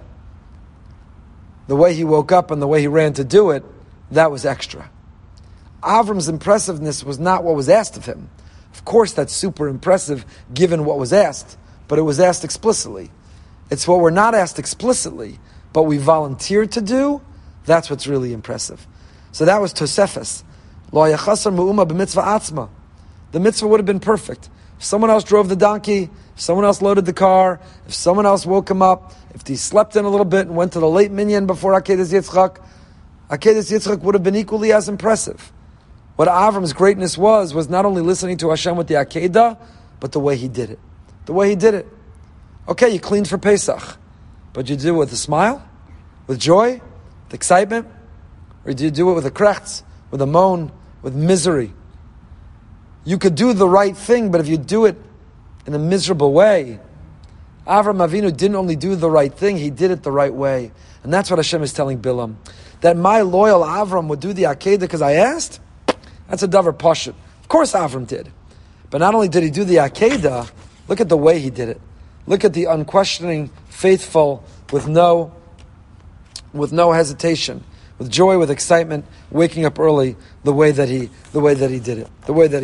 The way he woke up and the way he ran to do it, that was extra. Avram's impressiveness was not what was asked of him. Of course, that's super impressive given what was asked, but it was asked explicitly. It's what we're not asked explicitly, but we volunteered to do. That's what's really impressive. So that was Tosefes. Lo yachasar mu'uma b'mitzvah atzma. The mitzvah would have been perfect. If someone else drove the donkey, if someone else loaded the car, if someone else woke him up, if he slept in a little bit and went to the late minyan before Akedah's Yitzchak would have been equally as impressive. What Avram's greatness was not only listening to Hashem with the Akedah, but the way he did it. The way he did it. Okay, you cleaned for Pesach, but you do it with a smile, with joy, with excitement, or do you do it with a krechts, with a moan, with misery? You could do the right thing, but if you do it in a miserable way, Avram Avinu didn't only do the right thing, he did it the right way. And that's what Hashem is telling Bilam. That my loyal Avram would do the Akedah because I asked, that's a davar pashut. Of course Avram did. But not only did he do the Akedah, look at the way he did it. Look at the unquestioning, faithful, with no hesitation, with joy, with excitement, waking up early, the way that he did it.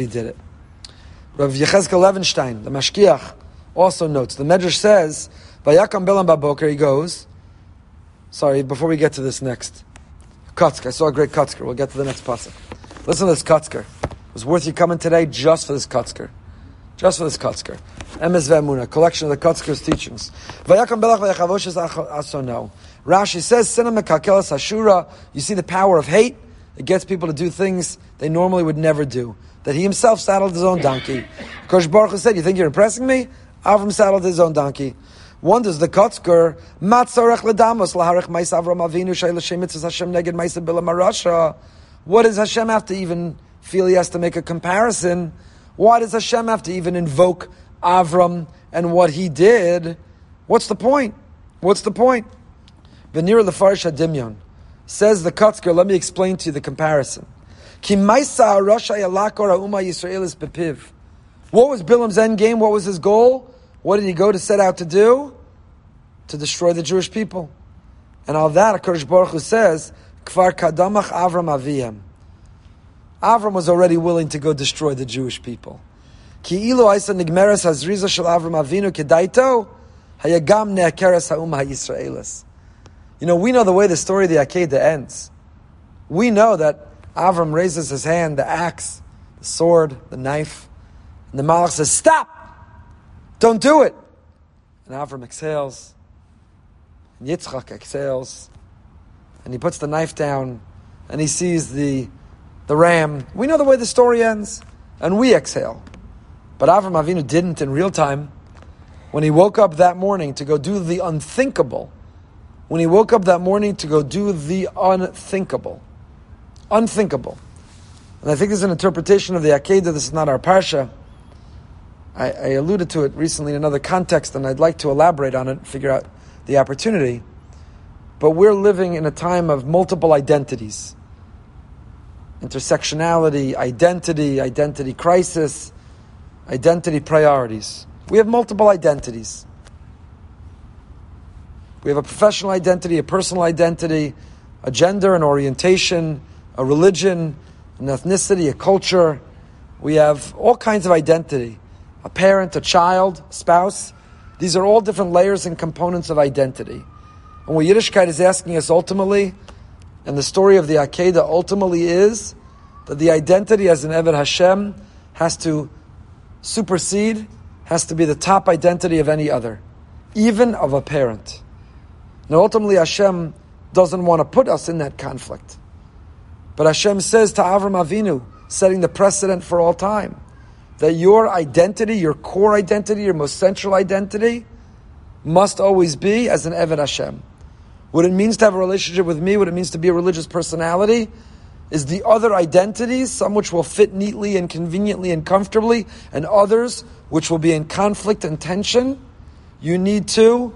Rav Yechezkel Levenstein, the Mashkiach, also notes, the Medrash says, Vayakam Bilam Baboker, he goes, sorry, before we get to this next, Kotzker, I saw a great Kotzker, we'll get to the next pasuk. Listen to this Kotzker. It was worth you coming today just for this Kotzker. Just for this Kotzker. Emes Ve'emunah, collection of the Kotzker's teachings. Vayakam Belach v'yachavoshes asono. Rashi says, Sina mekakelas hashura. You see the power of hate? It gets people to do things they normally would never do. That he himself saddled his own donkey. Kosh Baruch Hu said, you think you're impressing me? Avram saddled his own donkey. Wonders the Kotzker, Matzarech ledamos laharech mais Avram Avinu shaylashem mitzvahs Hashem neged mais bilam harasha. What does Hashem have to even feel he has to make a comparison? Why does Hashem have to even invoke Avram and what he did? What's the point? What's the point? V'nira lefarish hadimyon. Says the Kotzker, let me explain to you the comparison. Ki maisa harasha yalakor ha'uma Yisraelis bepiv. What was Bilam's end game? What was his goal? What did he go to set out to do? To destroy the Jewish people. And all that, HaKadosh Baruch Hu says, Kvar kadamach Avram aviyam. Avram was already willing to go destroy the Jewish people. Ki ilu aisa nigmeres hazriza shel Avram Avinu kedaito, hayagam ne'akeres ha'umah ha'Yisraelis. You know, we know the way the story of the Akedah ends. We know that Avram raises his hand, the axe, the sword, the knife, and the Malach says, stop! Don't do it! And Avram exhales, and Yitzchak exhales, and he puts the knife down, and he sees the ram. We know the way the story ends, and we exhale. But Avram Avinu didn't in real time. When he woke up that morning to go do the unthinkable, And I think there's an interpretation of the Akedah. This is not our parsha. I alluded to it recently in another context, and I'd like to elaborate on it, figure out the opportunity. But we're living in a time of multiple identities. Intersectionality, identity crisis. Identity priorities. We have multiple identities. We have a professional identity, a personal identity, a gender, an orientation, a religion, an ethnicity, a culture. We have all kinds of identity. A parent, a child, a spouse. These are all different layers and components of identity. And what Yiddishkeit is asking us ultimately, and the story of the Akedah ultimately is, that the identity as an Eved Hashem has to supersede, has to be the top identity of any other, even of a parent. Now ultimately Hashem doesn't want to put us in that conflict. But Hashem says to Avram Avinu, setting the precedent for all time, that your identity, your core identity, your most central identity, must always be as an Eved Hashem. What it means to have a relationship with me, what it means to be a religious personality, is the other identities, some which will fit neatly and conveniently and comfortably, and others which will be in conflict and tension. You need to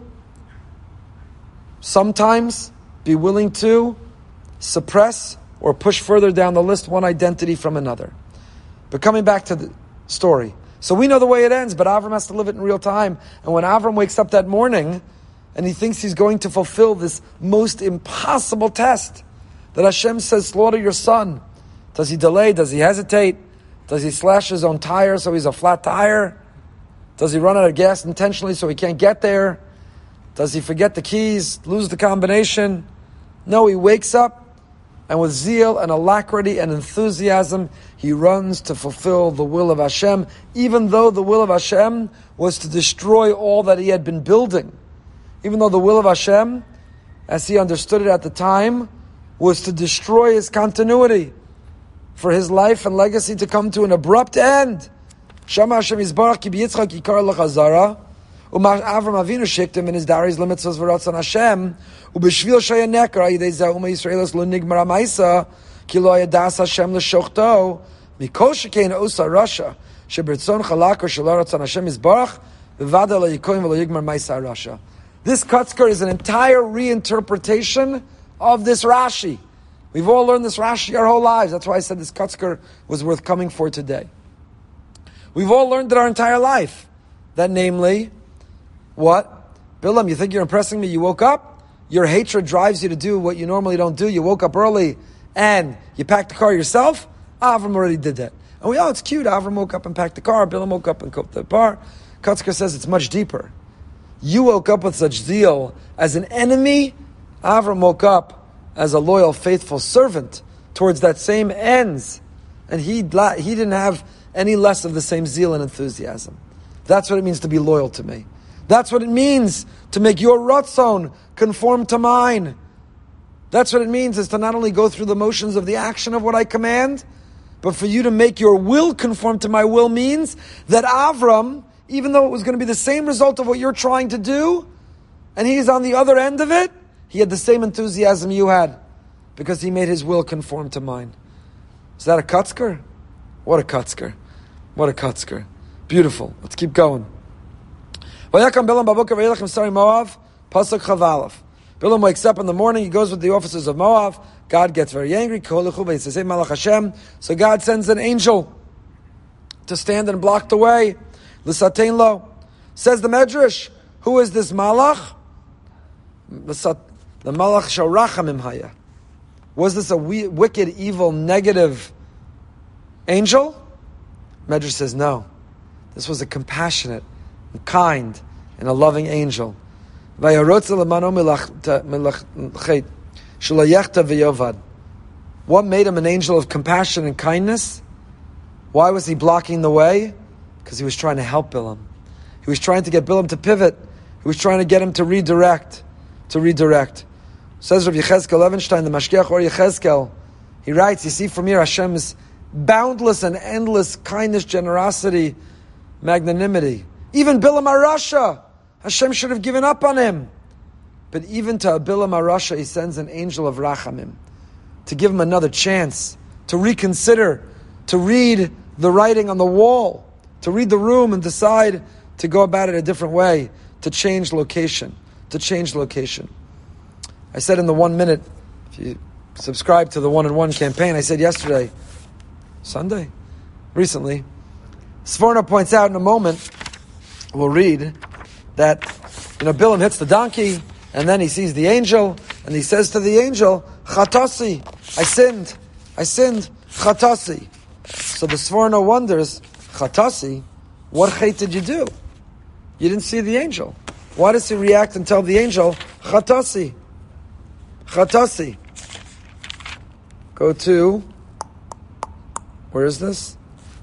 sometimes be willing to suppress or push further down the list one identity from another. But coming back to the story. So we know the way it ends, but Avram has to live it in real time. And when Avram wakes up that morning, and he thinks he's going to fulfill this most impossible test, that Hashem says, slaughter your son. Does he delay? Does he hesitate? Does he slash his own tire so he's a flat tire? Does he run out of gas intentionally so he can't get there? Does he forget the keys, lose the combination? No, he wakes up, and with zeal and alacrity and enthusiasm, he runs to fulfill the will of Hashem, even though the will of Hashem was to destroy all that he had been building. Even though the will of Hashem, as he understood it at the time, was to destroy his continuity, for his life and legacy to come to an abrupt end. Shama Hashem Yisbarach ki b'Yitzchak yikar l'chazara, Avram Avinu shicked him in his dari's limits of V'ratzon Hashem, u'b'shvil shaya nekar ayidei zeh Yisraelis lo nigmar ha'maisa, ki lo yadas Hashem l'shochto, mikol shekein osa rasha, shebertzon chalak or shelo ratzon Hashem Yisbarach, v'vada lo yikoyim v'lo yigmar maisa rasha. This Kutzker is an entire reinterpretation of this Rashi. We've all learned this Rashi our whole lives. That's why I said this Kutzker was worth coming for today. We've all learned it our entire life. That namely, what? Bilam, you think you're impressing me? You woke up? Your hatred drives you to do what you normally don't do. You woke up early and you packed the car yourself? Avram already did that. And it's cute. Avram woke up and packed the car. Bilam woke up and cooked the bar. Kutzker says it's much deeper. You woke up with such zeal as an enemy. Avram woke up as a loyal, faithful servant towards that same ends. And he didn't have any less of the same zeal and enthusiasm. That's what it means to be loyal to me. That's what it means to make your ratzon conform to mine. That's what it means, is to not only go through the motions of the action of what I command, but for you to make your will conform to my will means that Avram, even though it was going to be the same result of what you're trying to do, and he's on the other end of it, he had the same enthusiasm you had, because he made his will conform to mine. Is that a Kutzker? What a Kutzker. What a Kutzker. Beautiful. Let's keep going. Vayakam Bilam Babukar Vayelachem Sari Moav, Pasuk Chavalov. Bilam wakes up in the morning, he goes with the officers of Moav, God gets very angry, so God sends an angel to stand and block the way. L'satein lo. Says the Medrash, who is this Malach? The Malach Sharachamim Haya. Was this a wicked, evil, negative angel? Medrash says no. This was a compassionate, and kind, and a loving angel. What made him an angel of compassion and kindness? Why was he blocking the way? Because he was trying to help Bilam. He was trying to get Bilam to pivot. He was trying to get him to redirect. Says Rav Yechezkel Levenstein, the Mashgiach Or Yechezkel, he writes, you see from here Hashem's boundless and endless kindness, generosity, magnanimity. Even Bilam HaRasha, Hashem should have given up on him. But even to Bilam HaRasha, he sends an angel of Rachamim to give him another chance, to reconsider, to read the writing on the wall, to read the room and decide to go about it a different way, to change location. I said in the 1 minute, if you subscribe to the 1-on-1 campaign, I said yesterday, recently, Sforno points out in a moment, we'll read, that Bilam hits the donkey, and then he sees the angel, and he says to the angel, Chatasi, I sinned, Chatasi. So the Sforno wonders, Chatasi, what chait did you do? You didn't see the angel. Why does he react and tell the angel, Chatasi? Go to, where is this?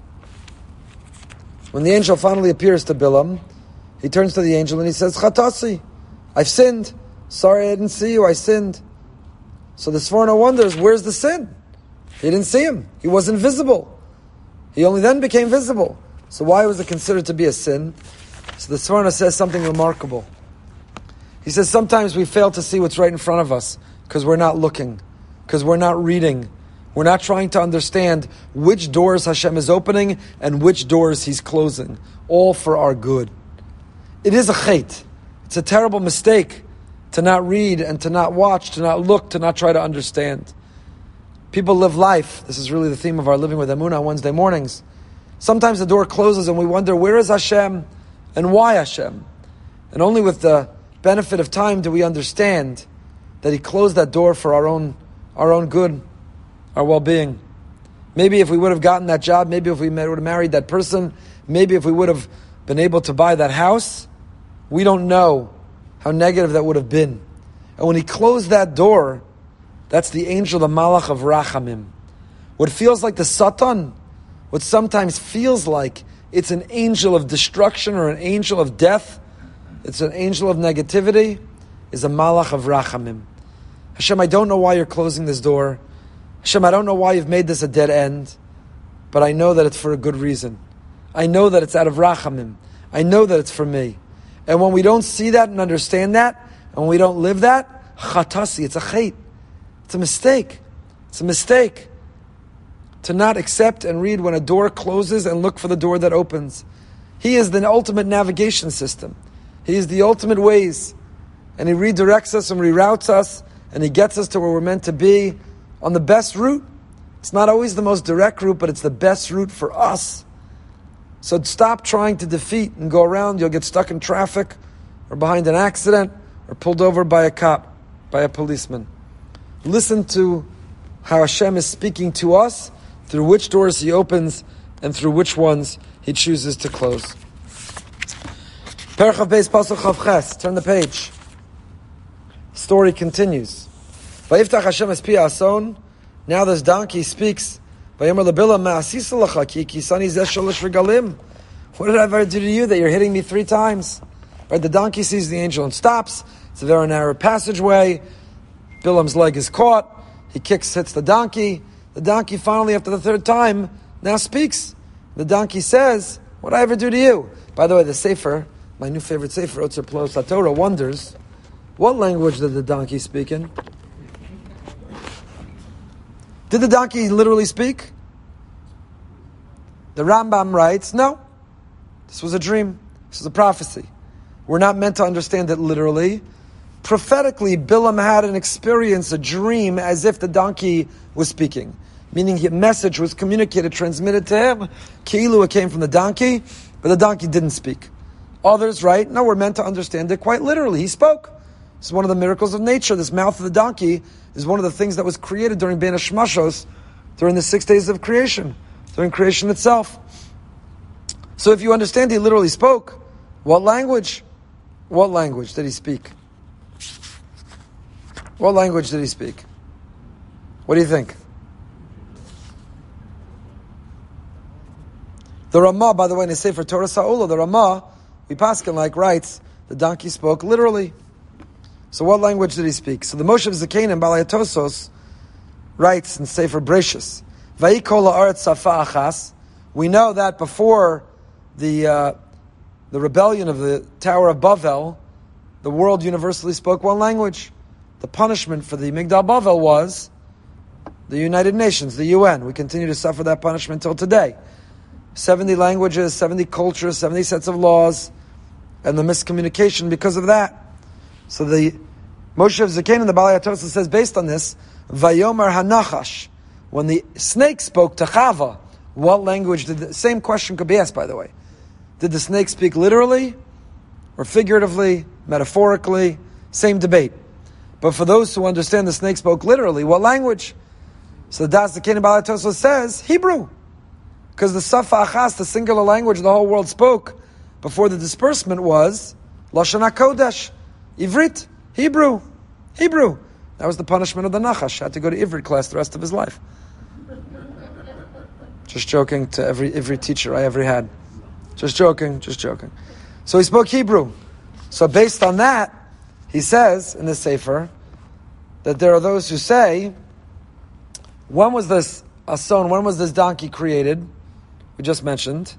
When the angel finally appears to Bilam, he turns to the angel and he says, Chatasi, I've sinned. Sorry I didn't see you, I sinned. So the Sforno wonders, where's the sin? He didn't see him. He wasn't visible. He only then became visible. So why was it considered to be a sin? So the Sforno says something remarkable. He says sometimes we fail to see what's right in front of us because we're not looking, because we're not reading. We're not trying to understand which doors Hashem is opening and which doors He's closing, all for our good. It is a chait. It's a terrible mistake to not read and to not watch, to not look, to not try to understand. People live life. This is really the theme of our Living with Emunah on Wednesday mornings. Sometimes the door closes and we wonder, where is Hashem and why Hashem? And only with the benefit of time do we understand that He closed that door for our own good, our well-being. Maybe if we would have gotten that job, maybe if we would have married that person, maybe if we would have been able to buy that house, we don't know how negative that would have been. And when He closed that door, that's the angel, the malach of Rachamim. What feels like the Satan, what sometimes feels like it's an angel of destruction or an angel of death, it's an angel of negativity, is a malach of Rachamim. Hashem, I don't know why you're closing this door. Hashem, I don't know why you've made this a dead end, but I know that it's for a good reason. I know that it's out of Rachamim. I know that it's for me. And when we don't see that and understand that, and when we don't live that, Chatasi, it's a chait. It's a mistake. It's a mistake to not accept and read when a door closes and look for the door that opens. He is the ultimate navigation system. He is the ultimate ways. And He redirects us and reroutes us, and He gets us to where we're meant to be on the best route. It's not always the most direct route, but it's the best route for us. So stop trying to defeat and go around. You'll get stuck in traffic or behind an accident or pulled over by a cop, by a policeman. Listen to how Hashem is speaking to us, through which doors He opens and through which ones He chooses to close. Perach of Beis Pasuk Chav Ches. Turn the page. Story continues. Vayiftach Hashem es pi ason. Now this donkey speaks. Vayomer leBilam ma'asisa lecha ki kisani zeh shalosh regalim. What did I ever do to you that you're hitting me 3 times? Right, the donkey sees the angel and stops. It's a very narrow passageway. Bilam's leg is caught. He hits the donkey. The donkey finally, after the 3rd time, now speaks. The donkey says, what did I ever do to you? By the way, the Sefer, my new favorite Sefer, Otzer Plos HaTorah, wonders, what language did the donkey speak in? Did the donkey literally speak? The Rambam writes, no. This was a dream. This is a prophecy. We're not meant to understand it literally. Prophetically, Bilam had an experience, a dream, as if the donkey was speaking. Meaning a message was communicated, transmitted to him. Ki'ilu, it came from the donkey, but the donkey didn't speak. Others write, no, we're meant to understand it quite literally. He spoke. This is one of the miracles of nature. This mouth of the donkey is one of the things that was created during Bein Hashmashos, during the 6 days of creation, during creation itself. So if you understand he literally spoke, what language? What language did he speak? What language did he speak? What do you think? The Ramah, by the way, in his Sefer Torah Sa'ula, the Ramah, we paskin like writes, the donkey spoke literally. So what language did he speak? So the Moshe of Zekanim, Balei Tosos, writes in Sefer Breshus, Vayikol ha'aretz safa achas. We know that before the rebellion of the Tower of Bavel, the world universally spoke one language. The punishment for the Migdal Bavel was the United Nations, the UN. We continue to suffer that punishment till today. 70 languages, 70 cultures, 70 sets of laws, and the miscommunication because of that. So the Moshe of Zekanim, the Balei HaTosa, says based on this, Vayomer HaNachash, when the snake spoke to Chava, What language same question could be asked, by the way. Did the snake speak literally or figuratively, metaphorically? Same debate. But for those who understand the snake spoke literally, what language? So the Das Zaken Baalei Tosfos says Hebrew. Because the Safa Achas, the singular language the whole world spoke before the disbursement was Lashon HaKodesh, Ivrit, Hebrew. That was the punishment of the Nachash. Had to go to Ivrit class the rest of his life. Just joking to every teacher I ever had. Just joking. So he spoke Hebrew. So based on that, he says in the Sefer that there are those who say, when was this donkey created? We just mentioned.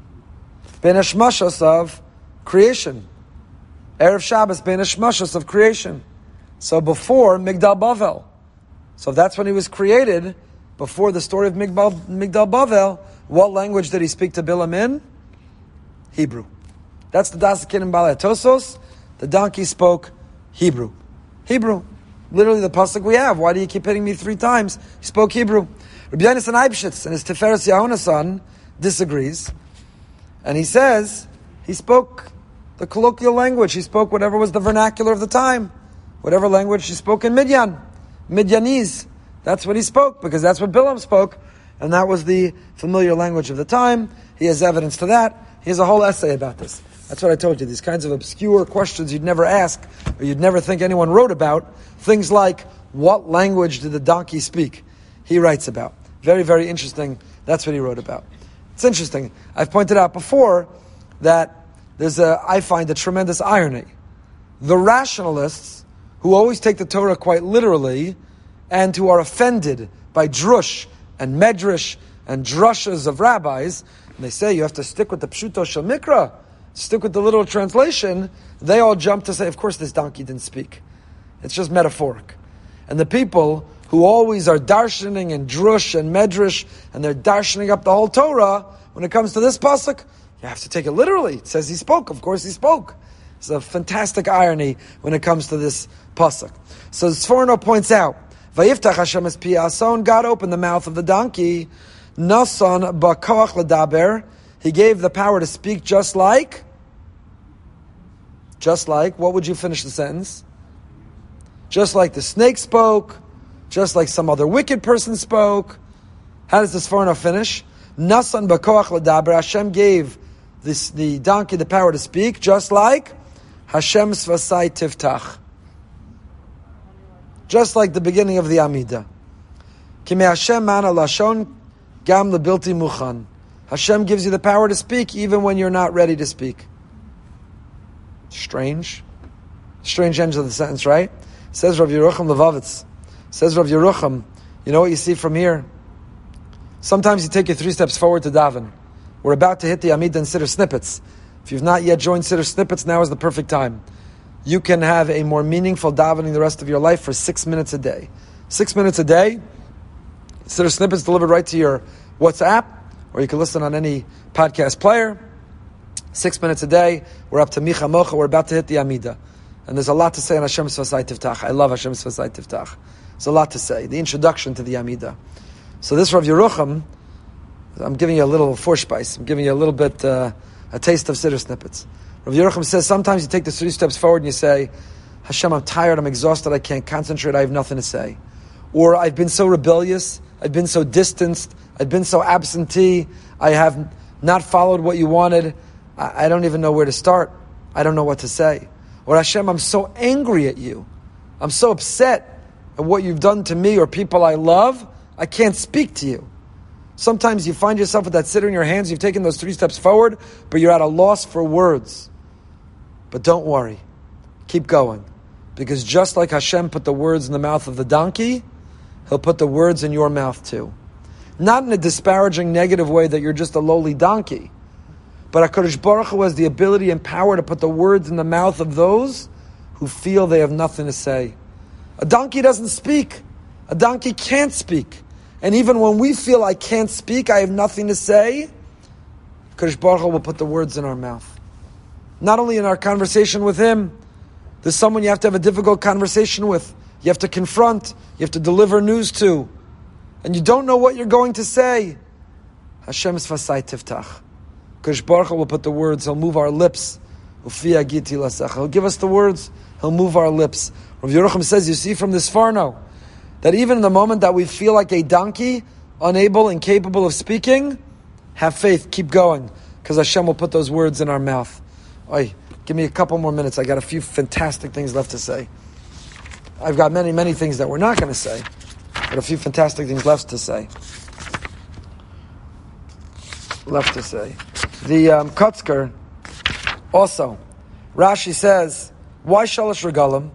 Ben Hashmashos of creation. Erev Shabbos, Ben Hashmashos of creation. So before Migdal Bavel. So if that's when he was created, before the story of Migdal Bavel, what language did he speak to Bilam in? Hebrew. That's the Das Zaken Baalei Tosfos. The donkey spoke Hebrew. Literally the pasuk we have. Why do you keep hitting me 3 times? He spoke Hebrew. Rabbi Yonasan Eibshitz and his Tiferes Yahonasan disagrees. And he says he spoke the colloquial language. He spoke whatever was the vernacular of the time. Whatever language he spoke in Midyanese. That's what he spoke, because that's what Bilam spoke. And that was the familiar language of the time. He has evidence to that. He has a whole essay about this. That's what I told you. These kinds of obscure questions you'd never ask, or you'd never think anyone wrote about. Things like, what language did the donkey speak? He writes about. Very, very interesting. That's what he wrote about. It's interesting. I've pointed out before that I find a tremendous irony. The rationalists, who always take the Torah quite literally, and who are offended by drush and medrash and drushas of rabbis, and they say you have to stick with the pshuto shel mikra, stick with the literal translation, they all jump to say, of course this donkey didn't speak. It's just metaphoric. And the people who always are darshaning and drush and medrash, and they're darshaning up the whole Torah, when it comes to this pasuk, you have to take it literally. It says he spoke, of course he spoke. It's a fantastic irony when it comes to this pasuk. So Sforno points out, Vayiftach Hashem es pi ason, God opened the mouth of the donkey, Nason ba'koach l'daber, he gave the power to speak just like, what would you finish the sentence? Just like the snake spoke, just like some other wicked person spoke. How does this Sforno finish? Nasan b'koach l'daber, Hashem gave the donkey the power to speak, just like Hashem svasai tiftach. Just like the beginning of the Amidah. Kimei Hashem mana lashon gam lebilti muchan. Hashem gives you the power to speak even when you're not ready to speak. Strange end of the sentence, right? Says Rav Yerucham Levavitz. Says Rav Yerucham, you know what you see from here? Sometimes you take your 3 steps forward to daven. We're about to hit the Amidah and Siddur Snippets. If you've not yet joined Siddur Snippets, now is the perfect time. You can have a more meaningful davening the rest of your life for 6 minutes a day. 6 minutes a day, Siddur Snippets delivered right to your WhatsApp, or you can listen on any podcast player. 6 minutes a day, we're up to Micha Mocha, we're about to hit the Amidah. And there's a lot to say on Hashem Svasai Tiftach. I love Hashem Svasai Tiftach. There's a lot to say. The introduction to the Amidah. So this Rav Yerucham, I'm giving you a little Vorspeis. I'm giving you a little bit, a taste of Siddur Snippets. Rav Yerucham says, sometimes you take the 3 steps forward and you say, Hashem, I'm tired, I'm exhausted, I can't concentrate, I have nothing to say. Or I've been so rebellious, I've been so distanced, I've been so absentee, I have not followed what you wanted, I don't even know where to start, I don't know what to say. Or Hashem, I'm so angry at you, I'm so upset at what you've done to me or people I love, I can't speak to you. Sometimes you find yourself with that siddur in your hands, you've taken those 3 steps forward, but you're at a loss for words. But don't worry. Keep going. Because just like Hashem put the words in the mouth of the donkey, He'll put the words in your mouth too. Not in a disparaging, negative way that you're just a lowly donkey. But HaKadosh Baruch Hu has the ability and power to put the words in the mouth of those who feel they have nothing to say. A donkey doesn't speak. A donkey can't speak. And even when we feel I can't speak, I have nothing to say, HaKadosh Baruch Hu will put the words in our mouth. Not only in our conversation with Him, there's someone you have to have a difficult conversation with. You have to confront. You have to deliver news to. And you don't know what you're going to say. Hashem is fasai tiftach. Kosh Baruch Hu will put the words, He'll move our lips. He'll give us the words, He'll move our lips. Rav Yerucham says, you see from this Farno, that even in the moment that we feel like a donkey, unable, incapable of speaking, have faith, keep going, because Hashem will put those words in our mouth. Oy, give me a couple more minutes. I got a few fantastic things left to say. I've got many, many things that we're not going to say, but a few fantastic things left to say. The Kotzker, also, Rashi says, why Shalosh Regalim?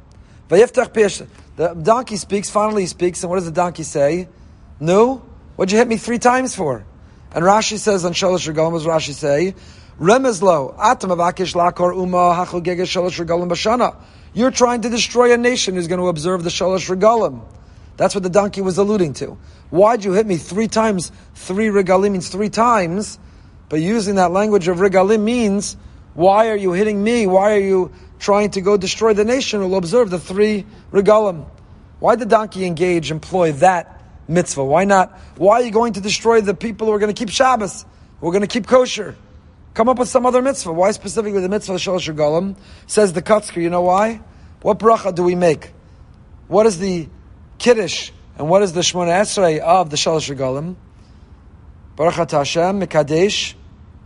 The donkey speaks, finally he speaks, and what does the donkey say? No? What'd you hit me 3 times for? And Rashi says on Shalosh Regalim, what does Rashi say? Remezlo, atam avakish lakor uma hachogege Shalosh Regalim b'shana. You're trying to destroy a nation who's going to observe the Shalosh Regalim. That's what the donkey was alluding to. Why'd you hit me 3 times? 3 regalim means 3 times, but using that language of regalim means, why are you hitting me? Why are you trying to go destroy the nation who will observe the 3 regalim? Why did the donkey employ that mitzvah? Why not? Why are you going to destroy the people who are going to keep Shabbos, who are going to keep kosher? Come up with some other mitzvah. Why specifically the mitzvah of Shalosh Regalim? Says the Kotzker, you know why? What bracha do we make? What is the Kiddush, and what is the Shemona Esrei of the Shalosh Regalim? Baruch Atah Hashem, Mekadesh,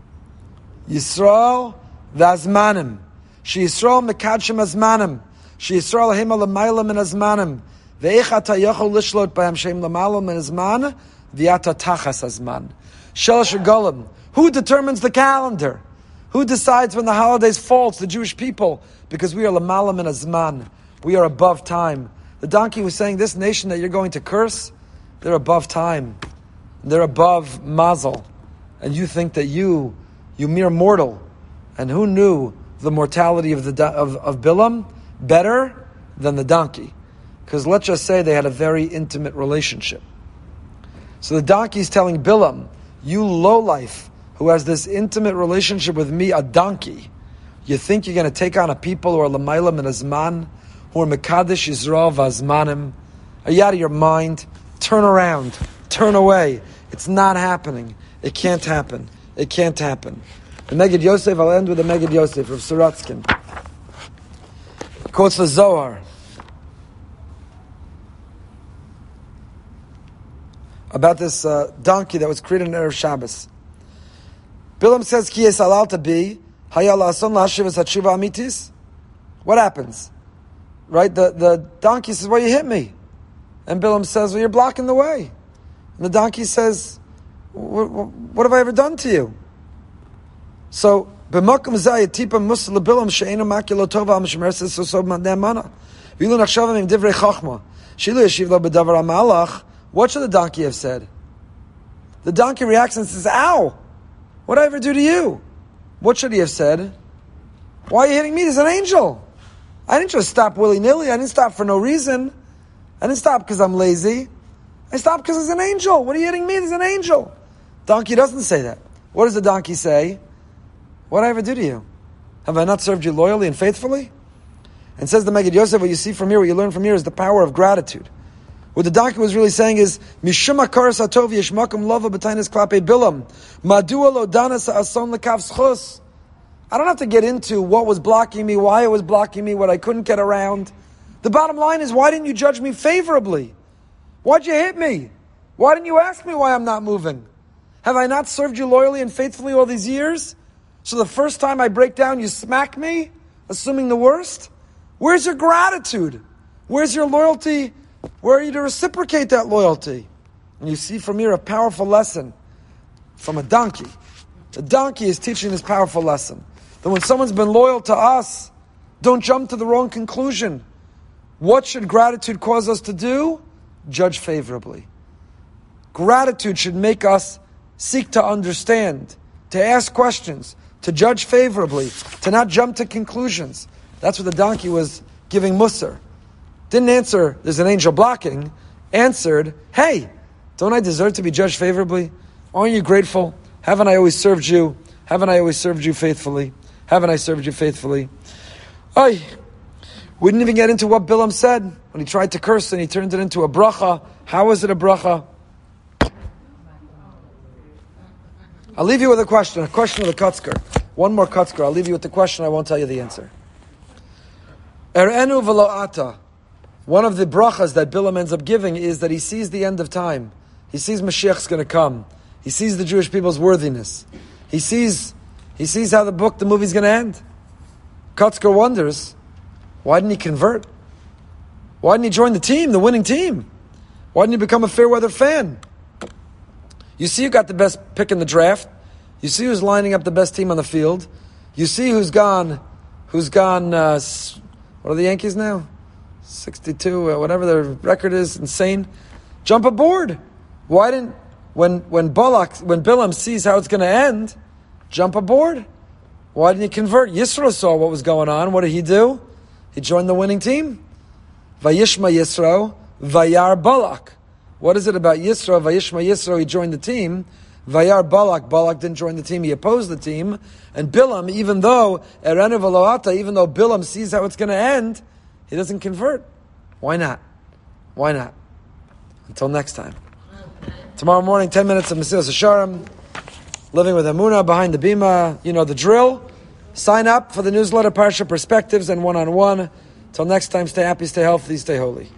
Yisrael, V'azmanim. She Yisrael, Mekadshim Azmanim. She Yisrael, Hema L'mayla Min Azmanim. Ve'ech Ata Yochel Lishlot B'hem Shem L'mayla Min Azman, V'yata Tachas Azman. Shalosh Regalim. Who determines the calendar? Who decides when the holidays fall? It's the Jewish people, because we are L'mayla Min Azman. We are above time. The donkey was saying, this nation that you're going to curse, they're above time. They're above mazel. And you think that you mere mortal. And who knew the mortality of Bilam better than the donkey? Because let's just say they had a very intimate relationship. So the donkey is telling Bilam, you lowlife who has this intimate relationship with me, a donkey, you think you're going to take on a people who are L'mayla Min Azman, who are Mekadesh Yisrael V'azmanim? Are you out of your mind? Turn around. Turn away. It's not happening. It can't happen. It can't happen. The Megid Yosef, I'll end with the Megid Yosef of Suratskin. Quotes the Zohar about this donkey that was created in Erev Shabbos. Bilam says, Ki es alal tabi, hayal ason la'ashiv es hatshuva amitis. What happens? Right? The donkey says, well, you hit me. And Bilam says, well, you're blocking the way. And the donkey says, what have I ever done to you? So, b'makom zay tipa mus lebilam she'ena makilo tova am-shemer says, so ne'amana. V'yilu nachshavim im divrei chachma. Shilu yeshiv lo b'davar ha'malach. What should the donkey have said? The donkey reacts and says, ow! What did I ever do to you? What should he have said? Why are you hitting me? There's an angel. I didn't just stop willy-nilly. I didn't stop for no reason. I didn't stop because I'm lazy. I stopped because there's an angel. What are you hitting me? There's an angel. Donkey doesn't say that. What does the donkey say? What did I ever do to you? Have I not served you loyally and faithfully? And says the Megid Yosef, what you see from here, what you learn from here is the power of gratitude. What the donkey was really saying is, Mishum hakaras hatov yesh makom lova b'tainis klape bilam. Madua lo danas ha'ason lekav schus. I don't have to get into what was blocking me, why it was blocking me, what I couldn't get around. The bottom line is, why didn't you judge me favorably? Why'd you hit me? Why didn't you ask me why I'm not moving? Have I not served you loyally and faithfully all these years? So the first time I break down, you smack me, assuming the worst? Where's your gratitude? Where's your loyalty? Where are you to reciprocate that loyalty? And you see from here a powerful lesson from a donkey. The donkey is teaching this powerful lesson. That when someone's been loyal to us, don't jump to the wrong conclusion. What should gratitude cause us to do? Judge favorably. Gratitude should make us seek to understand, to ask questions, to judge favorably, to not jump to conclusions. That's what the donkey was giving Musar. Didn't answer, there's an angel blocking. Answered, hey, don't I deserve to be judged favorably? Aren't you grateful? Haven't I always served you? Haven't I always served you faithfully? Haven't I served you faithfully? We didn't even get into what Bilam said when he tried to curse and he turned it into a bracha. How was it a bracha? I'll leave you with a question of the Kotzker. One more Kotzker. I'll leave you with the question. I won't tell you the answer. Er'enu v'lo ata. One of the brachas that Bilam ends up giving is that he sees the end of time. He sees Mashiach's going to come. He sees the Jewish people's worthiness. He sees how the movie's going to end. Kotzker wonders, why didn't he convert? Why didn't he join the team, the winning team? Why didn't he become a fair weather fan? You see who got the best pick in the draft. You see who's lining up the best team on the field. You see who's gone, what are the Yankees now? 62, whatever their record is, insane. Jump aboard. Why didn't, when Bilam sees how it's going to end, jump aboard? Why didn't he convert? Yisro saw what was going on. What did he do? He joined the winning team. Vayishma Yisro, Vayar Balak. What is it about Yisro? Vayishma Yisro, he joined the team. Vayar Balak didn't join the team, he opposed the team. And Bilam, even though Erenu v'lo ata, even though Bilam sees how it's going to end, he doesn't convert. Why not? Why not? Until next time. Tomorrow morning, 10 minutes of Mesilas Yesharim, Living with Emunah, behind the Bima. You know the drill. Sign up for the newsletter, Parsha Perspectives, and one-on-one. Till next time, stay happy, stay healthy, stay holy.